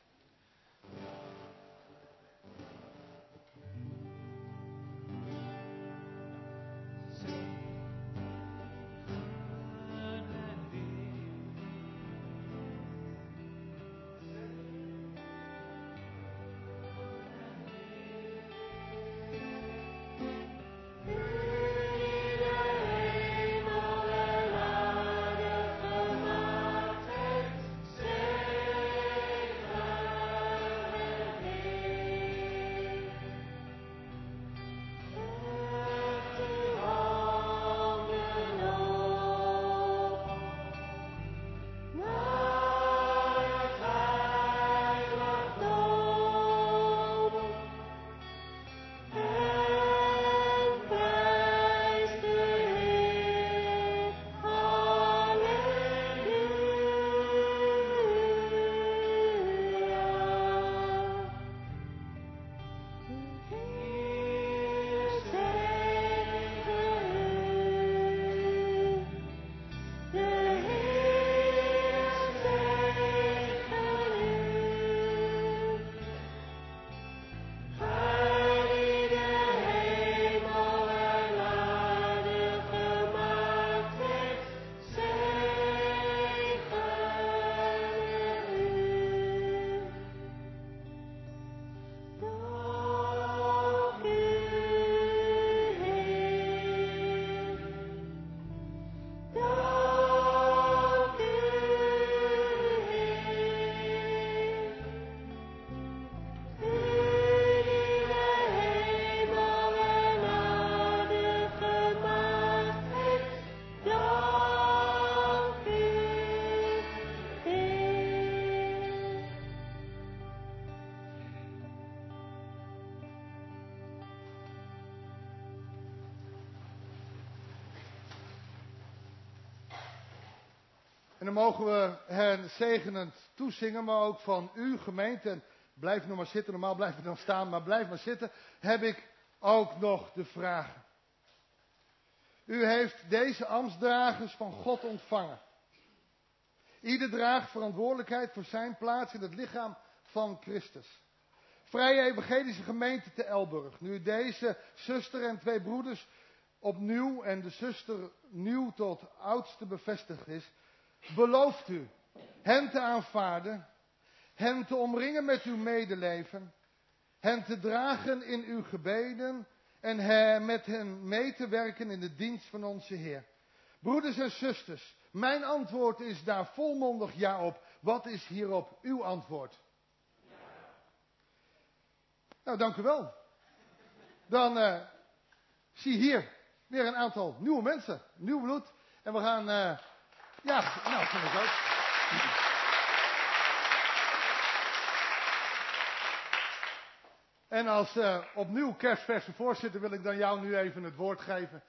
Gemaakt het zegen. En dan mogen we hen zegenend toezingen, maar ook van u, gemeente. En blijf nog maar zitten, normaal blijf je dan staan, maar blijf maar zitten. Heb ik ook nog de vragen. U heeft deze ambtsdragers van God ontvangen. Ieder draagt verantwoordelijkheid voor zijn plaats in het lichaam van Christus. Vrije Evangelische Gemeente te Elburg. Nu deze zuster en twee broeders opnieuw en de zuster nieuw tot oudste bevestigd is, belooft u hen te aanvaarden, hen te omringen met uw medeleven, hen te dragen in uw gebeden en hen, met hen mee te werken in de dienst van onze Heer. Broeders en zusters, mijn antwoord is daar volmondig ja op. Wat is hierop uw antwoord? Ja. Nou, dank u wel. Dan uh, zie hier weer een aantal nieuwe mensen, nieuw bloed. En we gaan, uh, ja, nou, vind ik ook. En als uh, opnieuw kerstverse voorzitter wil ik dan jou nu even het woord geven.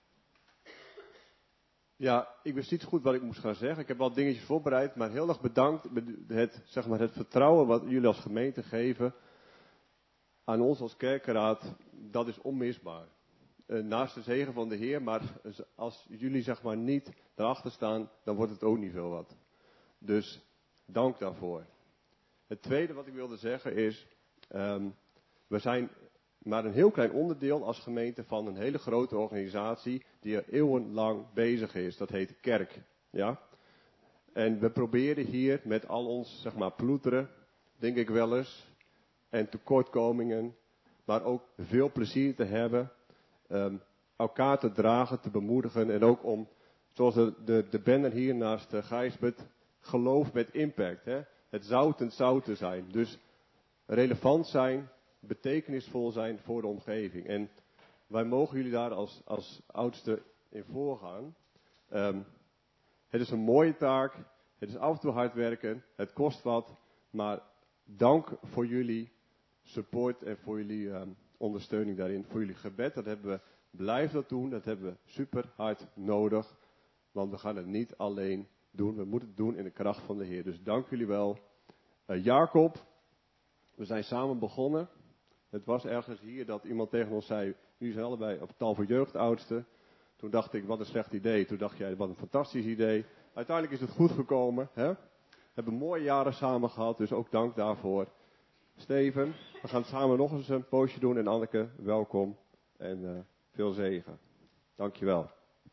Ja, ik wist niet goed wat ik moest gaan zeggen. Ik heb wel dingetjes voorbereid, maar heel erg bedankt. Het, zeg maar, het vertrouwen wat jullie als gemeente geven aan ons als kerkenraad, dat is onmisbaar. Uh, naast de zegen van de Heer, maar als jullie zeg maar niet erachter staan, dan wordt het ook niet veel wat. Dus dank daarvoor. Het tweede wat ik wilde zeggen is, um, we zijn maar een heel klein onderdeel als gemeente van een hele grote organisatie die er eeuwenlang bezig is. Dat heet kerk. Ja? En we proberen hier met al ons, zeg maar, ploeteren, denk ik wel eens, en tekortkomingen, maar ook veel plezier te hebben, um, elkaar te dragen, te bemoedigen en ook om, zoals de, de, de banner hier naast uh, Gijsbert, geloof met impact. Hè? Het zoutend zout te zijn. Dus relevant zijn, betekenisvol zijn voor de omgeving. En wij mogen jullie daar als, als oudste in voorgaan. Um, het is een mooie taak. Het is af en toe hard werken. Het kost wat. Maar dank voor jullie support en voor jullie um, ondersteuning daarin. Voor jullie gebed. Dat hebben we, blijf dat doen. Dat hebben we super hard nodig. Want we gaan het niet alleen doen. We moeten het doen in de kracht van de Heer. Dus dank jullie wel. Uh, Jacob. We zijn samen begonnen. Het was ergens hier dat iemand tegen ons zei, jullie zijn allebei op tal voor jeugdoudsten. Toen dacht ik, wat een slecht idee. Toen dacht jij, wat een fantastisch idee. Uiteindelijk is het goed gekomen. Hè? We hebben mooie jaren samen gehad, dus ook dank daarvoor. Steven, we gaan samen nog eens een poosje doen. En Anneke, welkom. En uh, veel zegen. Dankjewel.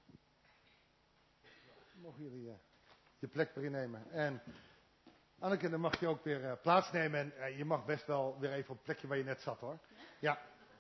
Mogen jullie uh, je plek weer innemen. En Anneke, dan mag je ook weer uh, plaatsnemen. En uh, je mag best wel weer even op het plekje waar je net zat, hoor. Ja.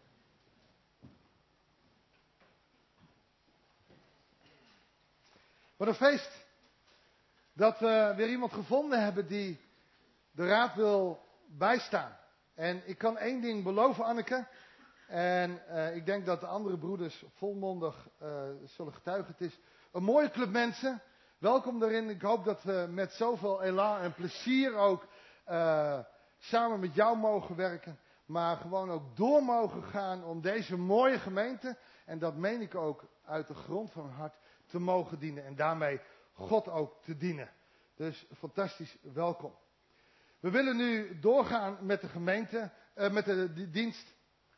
Wat een feest. Dat we weer iemand gevonden hebben die de raad wil bijstaan. En ik kan één ding beloven, Anneke. En uh, ik denk dat de andere broeders volmondig uh, zullen getuigen. Het is een mooie club mensen. Welkom daarin. Ik hoop dat we met zoveel elan en plezier ook uh, samen met jou mogen werken. Maar gewoon ook door mogen gaan om deze mooie gemeente, en dat meen ik ook uit de grond van mijn hart, te mogen dienen. En daarmee God ook te dienen. Dus fantastisch welkom. We willen nu doorgaan met de gemeente, uh, met de, de dienst.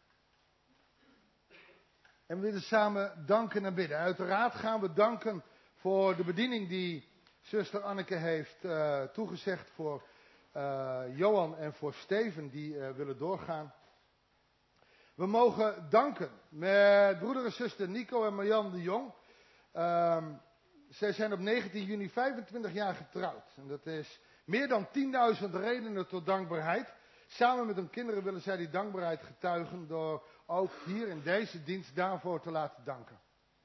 En we willen samen danken en bidden. Uiteraard gaan we danken voor de bediening die zuster Anneke heeft uh, toegezegd voor uh, Johan en voor Steven die uh, willen doorgaan. We mogen danken met broeder en zuster Nico en Marjan de Jong. Uh, zij zijn op negentien juni vijfentwintig jaar getrouwd. En dat is meer dan tienduizend redenen tot dankbaarheid. Samen met hun kinderen willen zij die dankbaarheid getuigen door ook hier in deze dienst daarvoor te laten danken.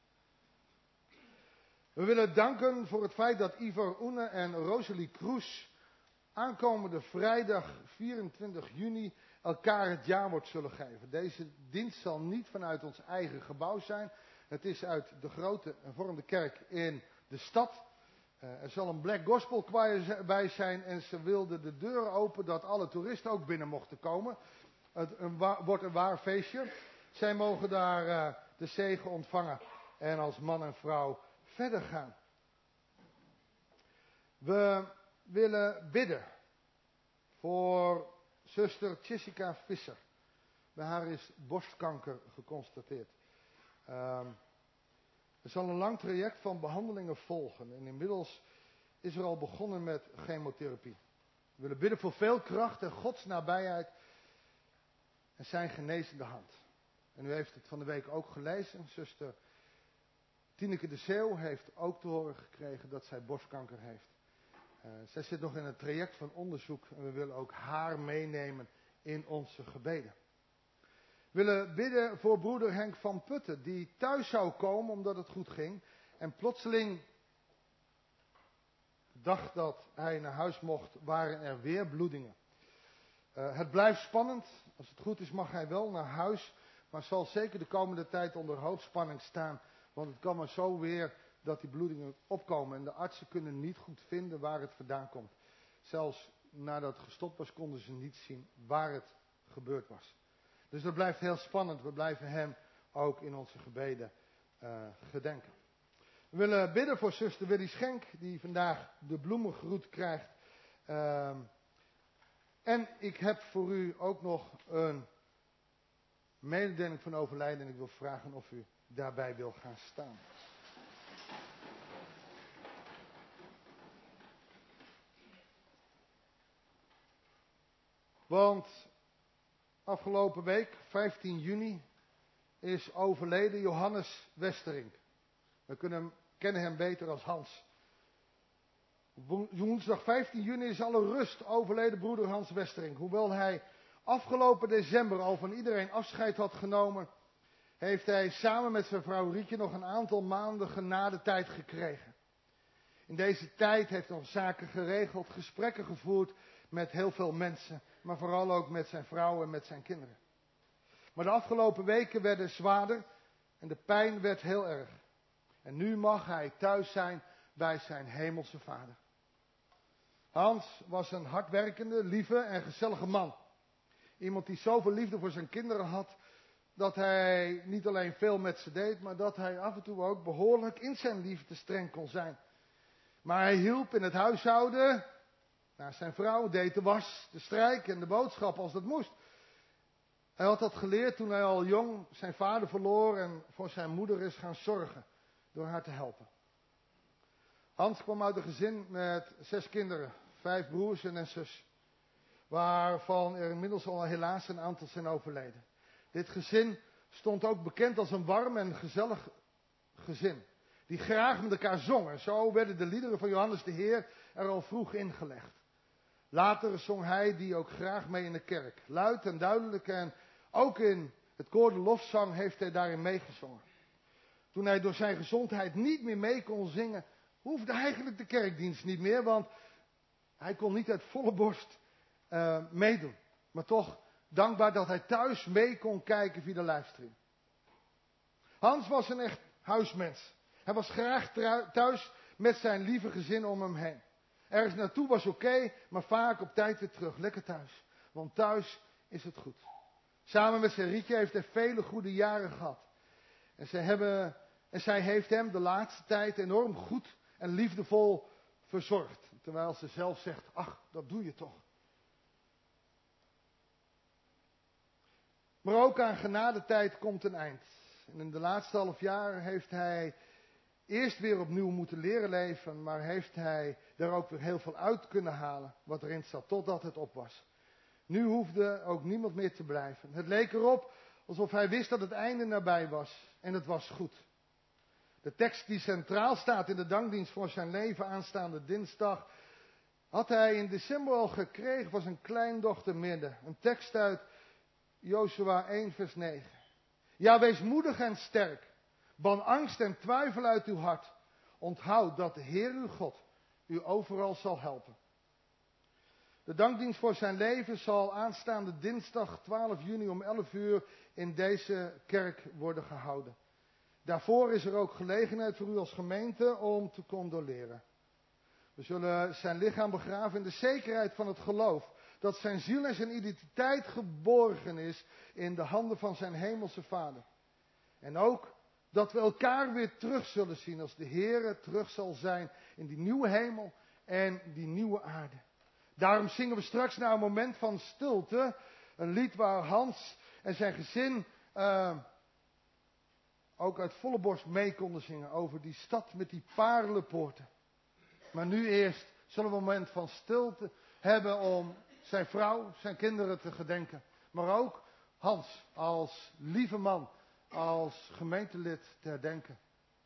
We willen danken voor het feit dat Ivor Oene en Rosalie Kroes aankomende vrijdag vierentwintig juni elkaar het jaarwoord zullen geven. Deze dienst zal niet vanuit ons eigen gebouw zijn. Het is uit de grote hervormde kerk in de stad. Uh, er zal een Black Gospel Choir bij zijn en ze wilden de deuren open dat alle toeristen ook binnen mochten komen. Het een wa- wordt een waar feestje. Zij mogen daar uh, de zegen ontvangen en als man en vrouw verder gaan. We willen bidden voor zuster Jessica Visser. Bij haar is borstkanker geconstateerd. Um, er zal een lang traject van behandelingen volgen. En inmiddels is er al begonnen met chemotherapie. We willen bidden voor veel kracht en Gods nabijheid en zijn genezende hand. En u heeft het van de week ook gelezen. Zuster Tineke de Zeeuw heeft ook te horen gekregen dat zij borstkanker heeft. Uh, zij zit nog in een traject van onderzoek en we willen ook haar meenemen in onze gebeden. We willen bidden voor broeder Henk van Putten, die thuis zou komen omdat het goed ging. En plotseling, de dag dat hij naar huis mocht, waren er weer bloedingen. Uh, het blijft spannend. Als het goed is mag hij wel naar huis. Maar zal zeker de komende tijd onder hoogspanning staan. Want het kan maar zo weer dat die bloedingen opkomen. En de artsen kunnen niet goed vinden waar het vandaan komt. Zelfs nadat het gestopt was konden ze niet zien waar het gebeurd was. Dus dat blijft heel spannend. We blijven hem ook in onze gebeden uh, gedenken. We willen bidden voor zuster Willy Schenk, die vandaag de bloemengroet krijgt. Uh, en ik heb voor u ook nog een mededeling van overlijden. En ik wil vragen of u daarbij wil gaan staan. Want afgelopen week, vijftien juni, is overleden Johannes Westerink. We kunnen hem, kennen hem beter als Hans. Woensdag vijftien juni is alle rust overleden broeder Hans Westerink. Hoewel hij afgelopen december al van iedereen afscheid had genomen, heeft hij samen met zijn vrouw Rietje nog een aantal maanden genadetijd gekregen. In deze tijd heeft hij nog zaken geregeld, gesprekken gevoerd met heel veel mensen, maar vooral ook met zijn vrouw en met zijn kinderen. Maar de afgelopen weken werden zwaarder en de pijn werd heel erg. En nu mag hij thuis zijn bij zijn hemelse vader. Hans was een hardwerkende, lieve en gezellige man. Iemand die zoveel liefde voor zijn kinderen had, dat hij niet alleen veel met ze deed, maar dat hij af en toe ook behoorlijk in zijn liefde streng kon zijn. Maar hij hielp in het huishouden, nou, zijn vrouw deed de was, de strijk en de boodschap als dat moest. Hij had dat geleerd toen hij al jong zijn vader verloor en voor zijn moeder is gaan zorgen, door haar te helpen. Hans kwam uit een gezin met zes kinderen, vijf broers en een zus, waarvan er inmiddels al helaas een aantal zijn overleden. Dit gezin stond ook bekend als een warm en gezellig gezin, die graag met elkaar zongen. Zo werden de liederen van Johannes de Heer er al vroeg ingelegd. Later zong hij die ook graag mee in de kerk, luid en duidelijk, en ook in het koor de lofzang heeft hij daarin meegezongen. Toen hij door zijn gezondheid niet meer mee kon zingen, hoefde eigenlijk de kerkdienst niet meer, want hij kon niet uit volle borst uh, meedoen. Maar toch dankbaar dat hij thuis mee kon kijken via de livestream. Hans was een echt huismens. Hij was graag thuis met zijn lieve gezin om hem heen. Ergens naartoe was oké, okay, maar vaak op tijd weer terug. Lekker thuis. Want thuis is het goed. Samen met zijn Rietje heeft hij vele goede jaren gehad. En zij, hebben, en zij heeft hem de laatste tijd enorm goed en liefdevol verzorgd. Terwijl ze zelf zegt, ach, dat doe je toch. Maar ook aan genadetijd komt een eind. En in de laatste half jaar heeft hij eerst weer opnieuw moeten leren leven, maar heeft hij er ook weer heel veel uit kunnen halen wat erin zat, totdat het op was. Nu hoefde ook niemand meer te blijven. Het leek erop alsof hij wist dat het einde nabij was en het was goed. De tekst die centraal staat in de dankdienst voor zijn leven aanstaande dinsdag, had hij in december al gekregen van zijn kleindochter Midde. Een tekst uit Jozua één vers negen. Ja, wees moedig en sterk. Ban angst en twijfel uit uw hart. Onthoud dat de Heer uw God u overal zal helpen. De dankdienst voor zijn leven zal aanstaande dinsdag twaalf juni om elf uur in deze kerk worden gehouden. Daarvoor is er ook gelegenheid voor u als gemeente om te condoleren. We zullen zijn lichaam begraven in de zekerheid van het geloof dat zijn ziel en zijn identiteit geborgen is in de handen van zijn hemelse Vader. En ook dat we elkaar weer terug zullen zien als de Heere terug zal zijn in die nieuwe hemel en die nieuwe aarde. Daarom zingen we straks na een moment van stilte een lied waar Hans en zijn gezin uh, ook uit volle borst mee konden zingen over die stad met die paarlenpoorten. Maar nu eerst zullen we een moment van stilte hebben om zijn vrouw, zijn kinderen te gedenken. Maar ook Hans als lieve man, als gemeentelid te herdenken.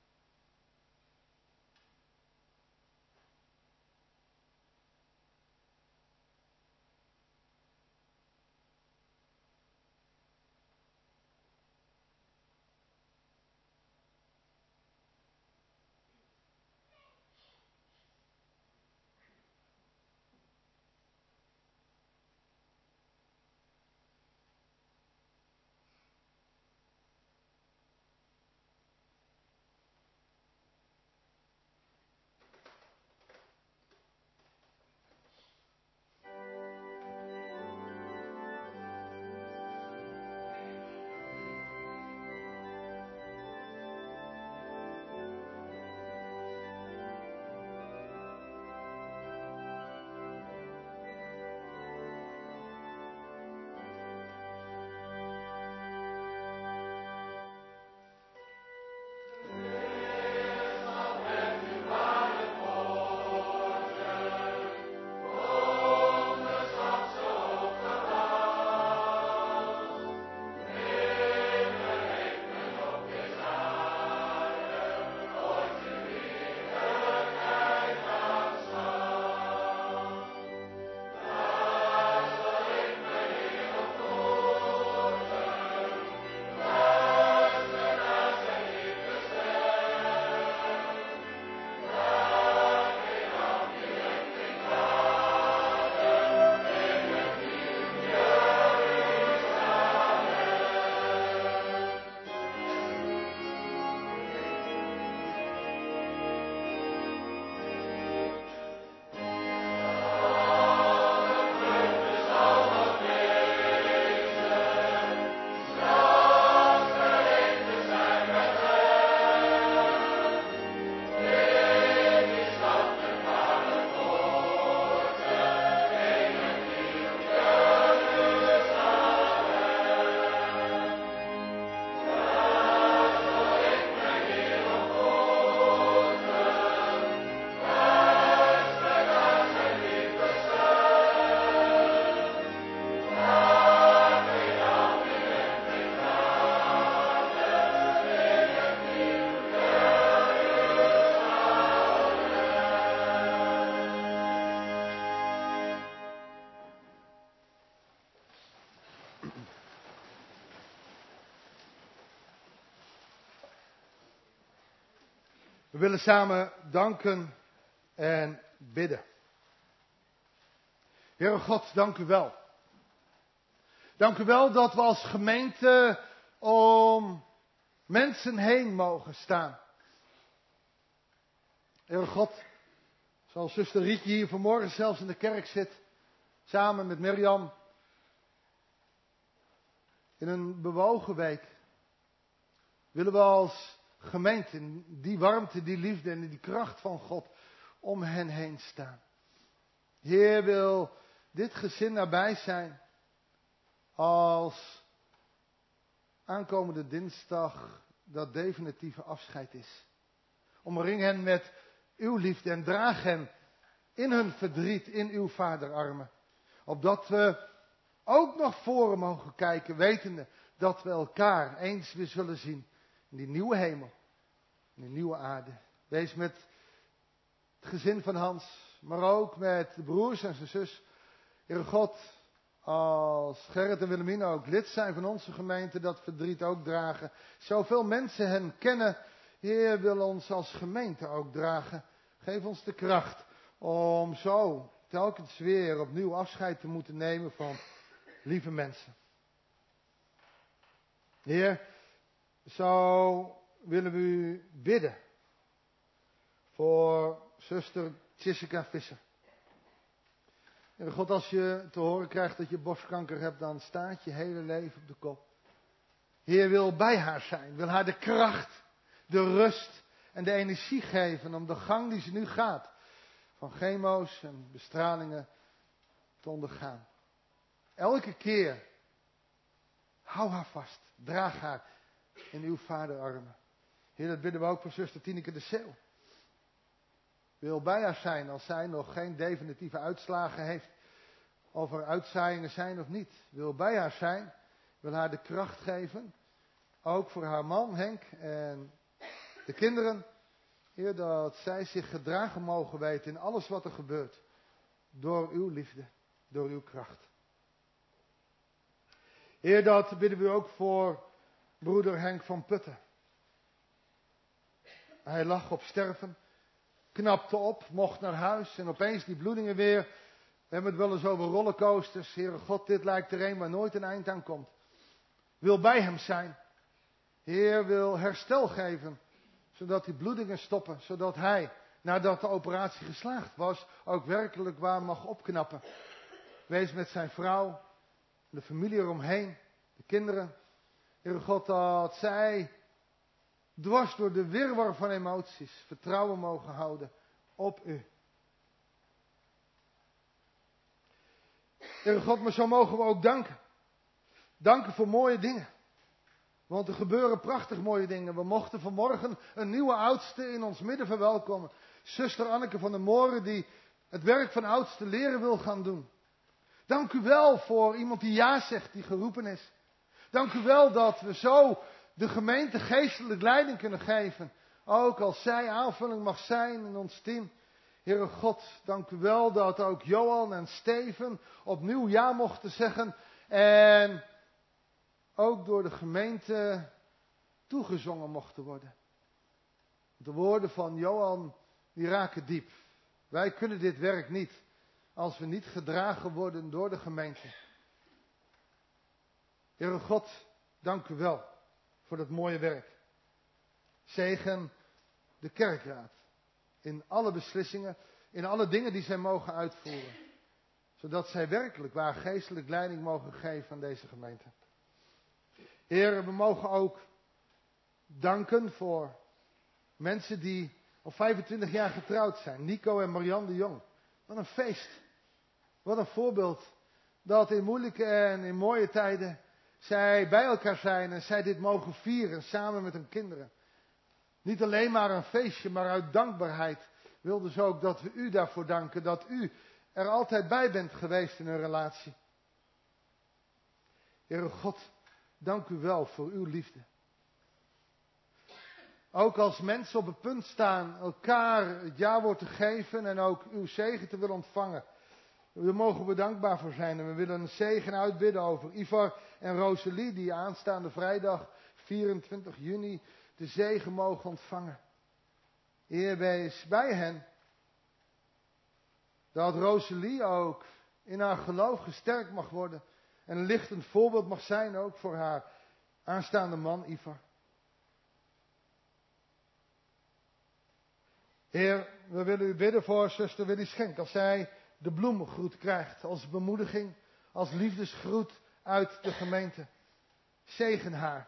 We willen samen danken en bidden. Heere God, dank u wel. Dank u wel dat we als gemeente om mensen heen mogen staan. Heere God, zoals zuster Rietje hier vanmorgen zelfs in de kerk zit, samen met Mirjam, in een bewogen week, willen we als gemeente in die warmte, die liefde en die kracht van God om hen heen staan. Heer, wil dit gezin nabij zijn als aankomende dinsdag dat definitieve afscheid is. Omring hen met uw liefde en draag hen in hun verdriet in uw vaderarmen. Opdat we ook nog voor mogen kijken, wetende dat we elkaar eens weer zullen zien in die nieuwe hemel, in die nieuwe aarde. Wees met het gezin van Hans, maar ook met de broers en zijn zus. Heere God, als Gerrit en Willemine ook lid zijn van onze gemeente, dat verdriet ook dragen. Zoveel mensen hen kennen, Heer, wil ons als gemeente ook dragen. Geef ons de kracht om zo telkens weer opnieuw afscheid te moeten nemen van lieve mensen. Heer, zo willen we u bidden voor zuster Jessica Visser. Heer God, als je te horen krijgt dat je borstkanker hebt, dan staat je hele leven op de kop. Heer wil bij haar zijn, wil haar de kracht, de rust en de energie geven om de gang die ze nu gaat, van chemo's en bestralingen te ondergaan. Elke keer, hou haar vast, draag haar in uw vaderarmen. Heer, dat bidden we ook voor zuster Tineke de Zeeuw. Wil bij haar zijn als zij nog geen definitieve uitslagen heeft of er uitzaaiingen zijn of niet. Wil bij haar zijn, wil haar de kracht geven, ook voor haar man Henk en de kinderen. Heer, dat zij zich gedragen mogen weten in alles wat er gebeurt. Door uw liefde, door uw kracht. Heer, dat bidden we ook voor broeder Henk van Putten. Hij lag op sterven, knapte op, mocht naar huis en opeens die bloedingen weer. We hebben het wel eens over rollercoasters. Heere God, dit lijkt er een waar nooit een eind aan komt. Wil bij hem zijn. Heer wil herstel geven, zodat die bloedingen stoppen, zodat hij, nadat de operatie geslaagd was, ook werkelijk waar mag opknappen. Wees met zijn vrouw, de familie eromheen, de kinderen. Heere God, dat zij dwars door de wirwar van emoties vertrouwen mogen houden op u. Heere God, maar zo mogen we ook danken. Danken voor mooie dingen. Want er gebeuren prachtig mooie dingen. We mochten vanmorgen een nieuwe oudste in ons midden verwelkomen. Zuster Anneke van der Moren die het werk van oudste leren wil gaan doen. Dank u wel voor iemand die ja zegt, die geroepen is. Dank u wel dat we zo de gemeente geestelijk leiding kunnen geven. Ook als zij aanvulling mag zijn in ons team. Heere God, dank u wel dat ook Johan en Steven opnieuw ja mochten zeggen. En ook door de gemeente toegezongen mochten worden. De woorden van Johan, die raken diep. Wij kunnen dit werk niet als we niet gedragen worden door de gemeente. Heere God, dank u wel voor dat mooie werk. Zegen de kerkraad in alle beslissingen, in alle dingen die zij mogen uitvoeren. Zodat zij werkelijk waar geestelijk leiding mogen geven aan deze gemeente. Heer, we mogen ook danken voor mensen die al vijfentwintig jaar getrouwd zijn. Nico en Marianne de Jong. Wat een feest. Wat een voorbeeld. Dat in moeilijke en in mooie tijden zij bij elkaar zijn en zij dit mogen vieren samen met hun kinderen. Niet alleen maar een feestje, maar uit dankbaarheid wilden ze ook dat we u daarvoor danken. Dat u er altijd bij bent geweest in een relatie. Heere God, dank u wel voor uw liefde. Ook als mensen op het punt staan elkaar het jawoord te geven en ook uw zegen te willen ontvangen. Daar mogen we dankbaar voor zijn. En we willen een zegen uitbidden over Ivar en Rosalie die aanstaande vrijdag vierentwintig juni de zegen mogen ontvangen. Heer, wees bij hen. Dat Rosalie ook in haar geloof gesterkt mag worden. En een lichtend voorbeeld mag zijn ook voor haar aanstaande man Ivar. Heer, we willen u bidden voor zuster Willy Schenk. Als zij de bloemengroet krijgt als bemoediging, als liefdesgroet uit de gemeente. Zegen haar.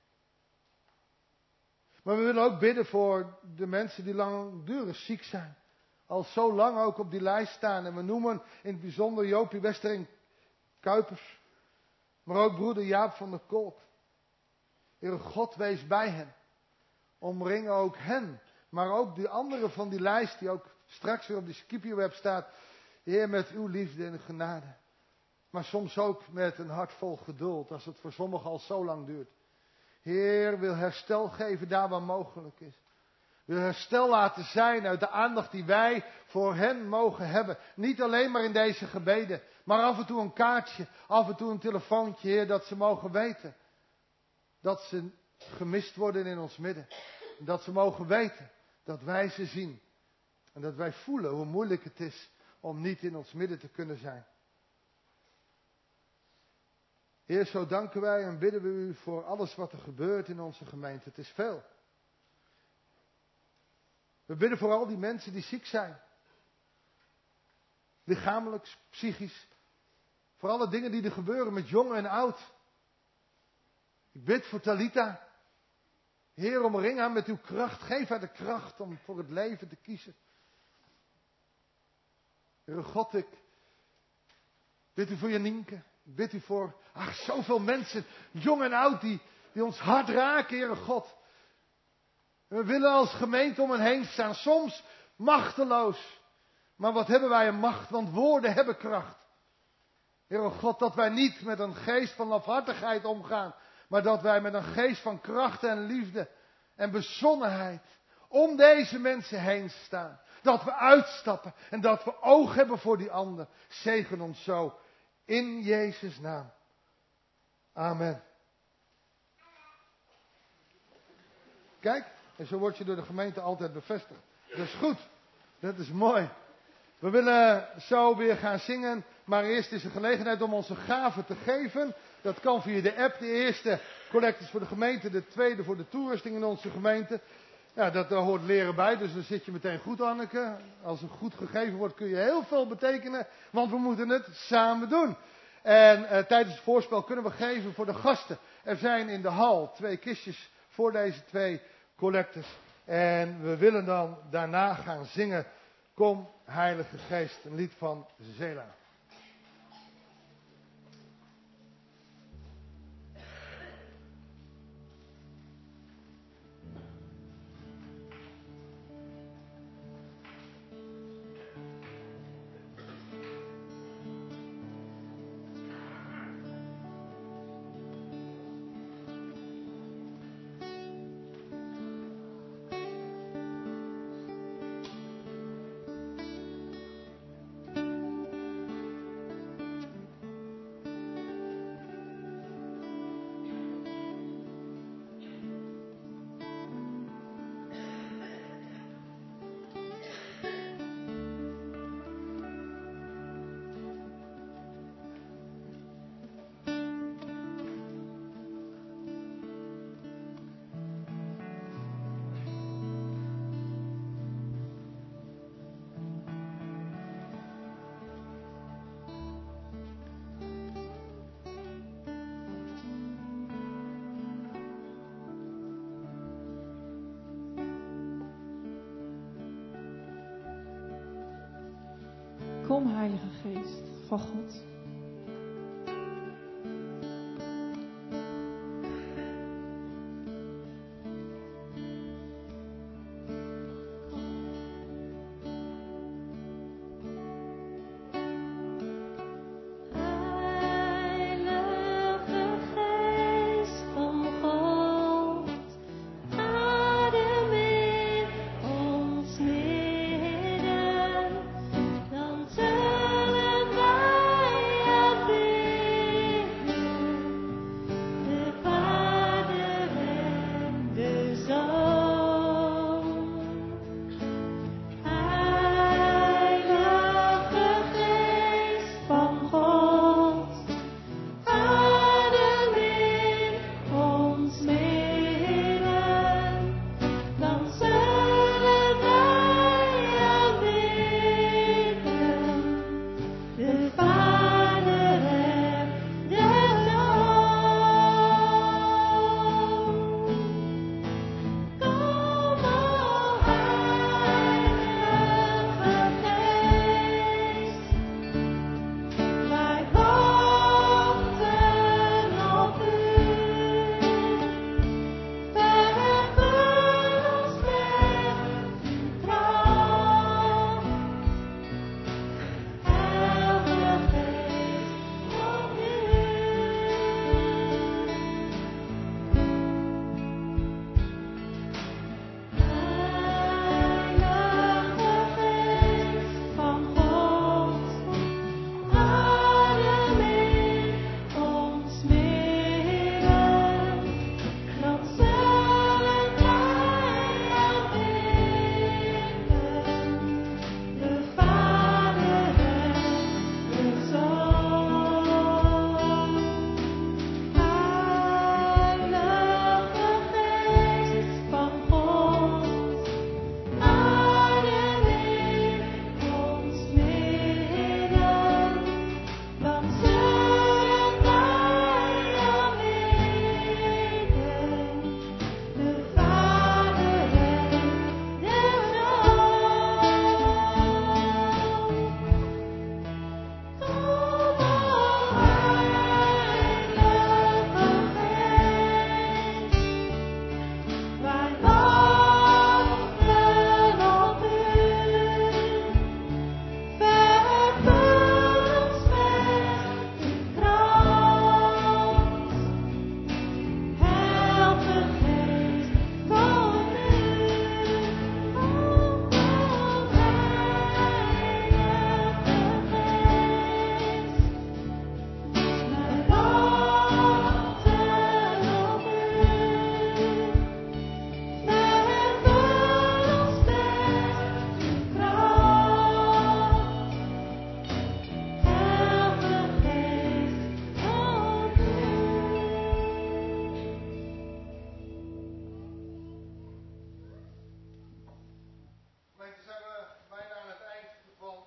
Maar we willen ook bidden voor de mensen die langdurig ziek zijn. Al zo lang ook op die lijst staan. En we noemen in het bijzonder Jopie Westering Kuipers. Maar ook broeder Jaap van der Kolk. Heere God, wees bij hen. Omring ook hen. Maar ook die anderen van die lijst die ook straks weer op die Scipio-web staat. Heer, met uw liefde en genade. Maar soms ook met een hart vol geduld. Als het voor sommigen al zo lang duurt. Heer, wil herstel geven daar waar mogelijk is. Wil herstel laten zijn uit de aandacht die wij voor hen mogen hebben. Niet alleen maar in deze gebeden. Maar af en toe een kaartje. Af en toe een telefoontje, Heer, dat ze mogen weten. Dat ze gemist worden in ons midden. Dat ze mogen weten dat wij ze zien. En dat wij voelen hoe moeilijk het is om niet in ons midden te kunnen zijn. Heer, zo danken wij en bidden we u voor alles wat er gebeurt in onze gemeente. Het is veel. We bidden voor al die mensen die ziek zijn. Lichamelijk, psychisch. Voor alle dingen die er gebeuren met jong en oud. Ik bid voor Talita. Heer, omring haar met uw kracht. Geef haar de kracht om voor het leven te kiezen. Heere God, ik bid u voor Janienke. Ik bid u voor, ach, zoveel mensen, jong en oud, die, die ons hart raken, Heere God. En we willen als gemeente om hen heen staan, soms machteloos. Maar wat hebben wij een macht, want woorden hebben kracht. Heere God, dat wij niet met een geest van lafhartigheid omgaan, maar dat wij met een geest van kracht en liefde en bezonnenheid om deze mensen heen staan. Dat we uitstappen en dat we oog hebben voor die ander. Zegen ons zo in Jezus' naam. Amen. Kijk, en zo word je door de gemeente altijd bevestigd. Dat is goed. Dat is mooi. We willen zo weer gaan zingen, maar eerst is er gelegenheid om onze gaven te geven. Dat kan via de app. De eerste collecte is voor de gemeente, de tweede voor de toerusting in onze gemeente. Ja, dat, daar hoort leren bij, dus dan zit je meteen goed, Anneke. Als er goed gegeven wordt kun je heel veel betekenen, want we moeten het samen doen. En uh, tijdens het voorspel kunnen we geven voor de gasten. Er zijn in de hal twee kistjes voor deze twee collectes. En we willen dan daarna gaan zingen, Kom Heilige Geest, een lied van Zela. Kom, Heilige Geest van God. Dan zullen wij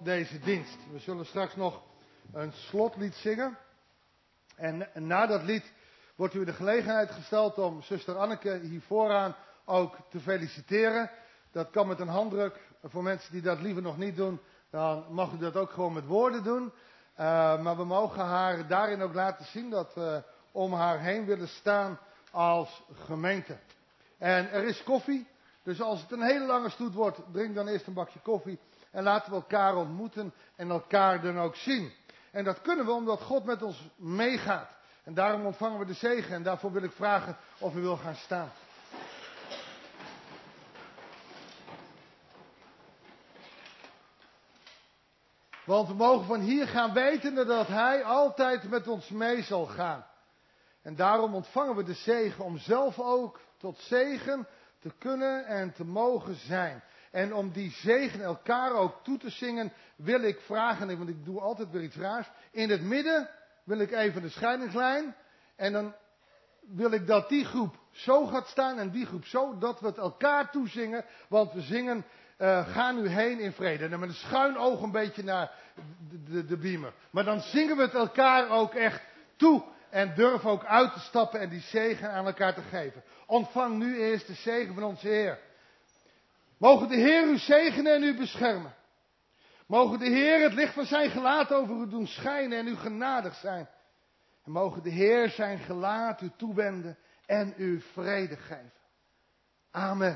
deze dienst. We zullen straks nog een slotlied zingen. En na dat lied wordt u de gelegenheid gesteld om zuster Anneke hier vooraan ook te feliciteren. Dat kan met een handdruk. Voor mensen die dat liever nog niet doen, dan mag u dat ook gewoon met woorden doen. Uh, maar we mogen haar daarin ook laten zien dat we om haar heen willen staan als gemeente. En er is koffie. Dus als het een hele lange stoet wordt, drink dan eerst een bakje koffie. En laten we elkaar ontmoeten en elkaar dan ook zien. En dat kunnen we omdat God met ons meegaat. En daarom ontvangen we de zegen. En daarvoor wil ik vragen of u wil gaan staan. Want we mogen van hier gaan weten dat Hij altijd met ons mee zal gaan. En daarom ontvangen we de zegen om zelf ook tot zegen te kunnen en te mogen zijn. En om die zegen elkaar ook toe te zingen, wil ik vragen, want ik doe altijd weer iets raars. In het midden wil ik even de scheidingslijn. En dan wil ik dat die groep zo gaat staan en die groep zo, dat we het elkaar toezingen. Want we zingen, uh, ga nu heen in vrede. En met een schuin oog een beetje naar de, de, de beamer. Maar dan zingen we het elkaar ook echt toe. En durf ook uit te stappen en die zegen aan elkaar te geven. Ontvang nu eerst de zegen van onze Heer. Mogen de Heer u zegenen en u beschermen. Mogen de Heer het licht van zijn gelaat over u doen schijnen en u genadig zijn. En mogen de Heer zijn gelaat u toewenden en u vrede geven. Amen.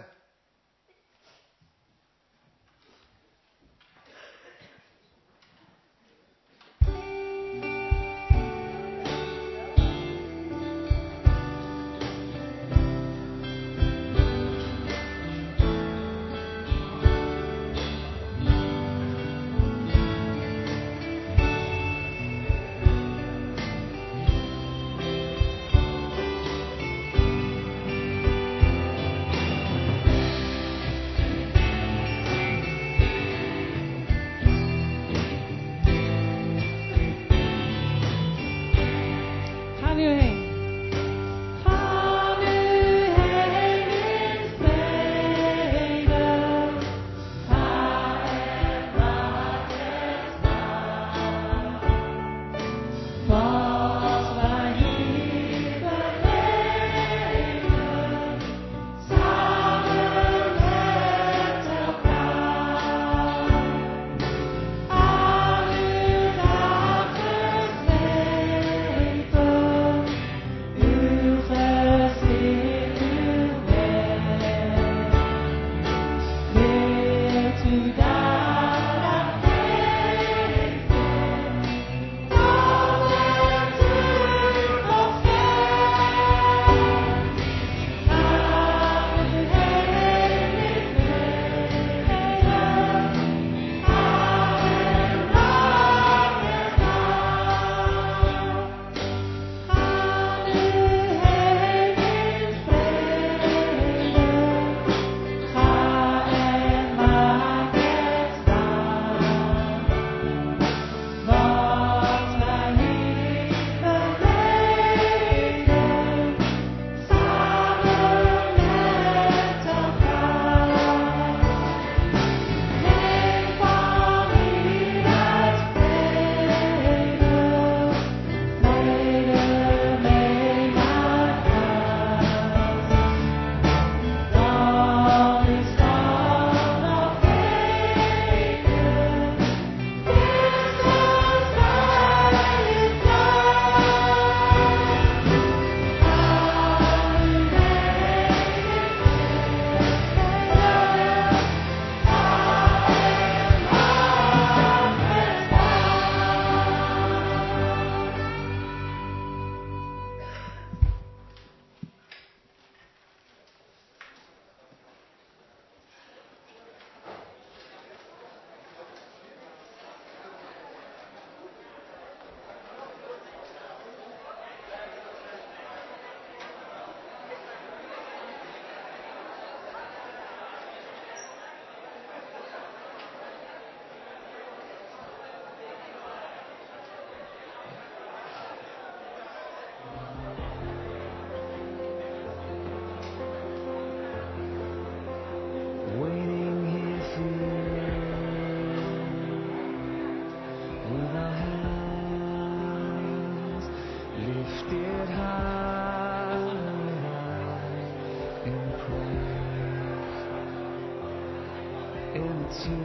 it's you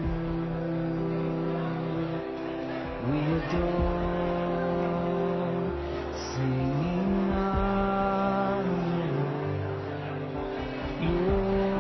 we adore, singing on your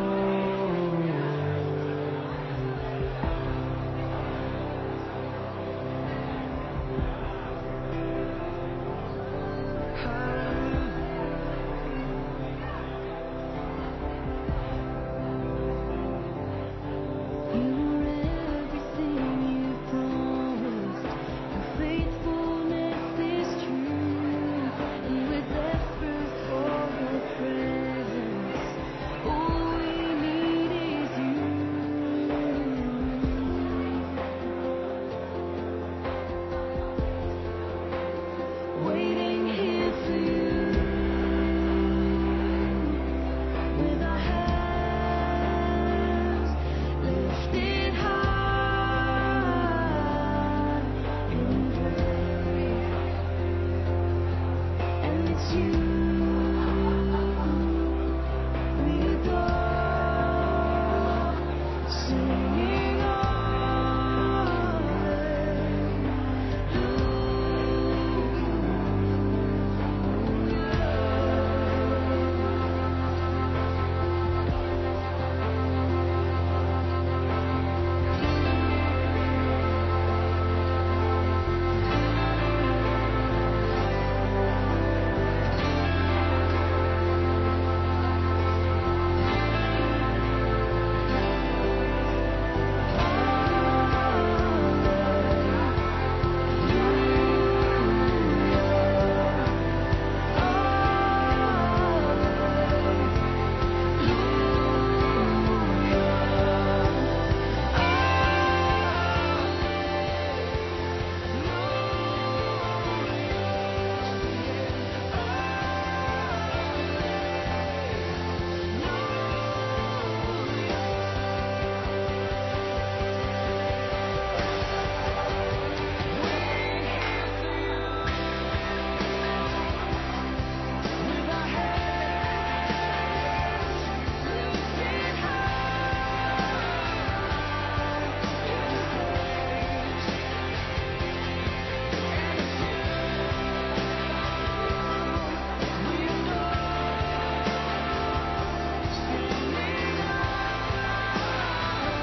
waiting here for you with our hands lifted high in praise, and it's you.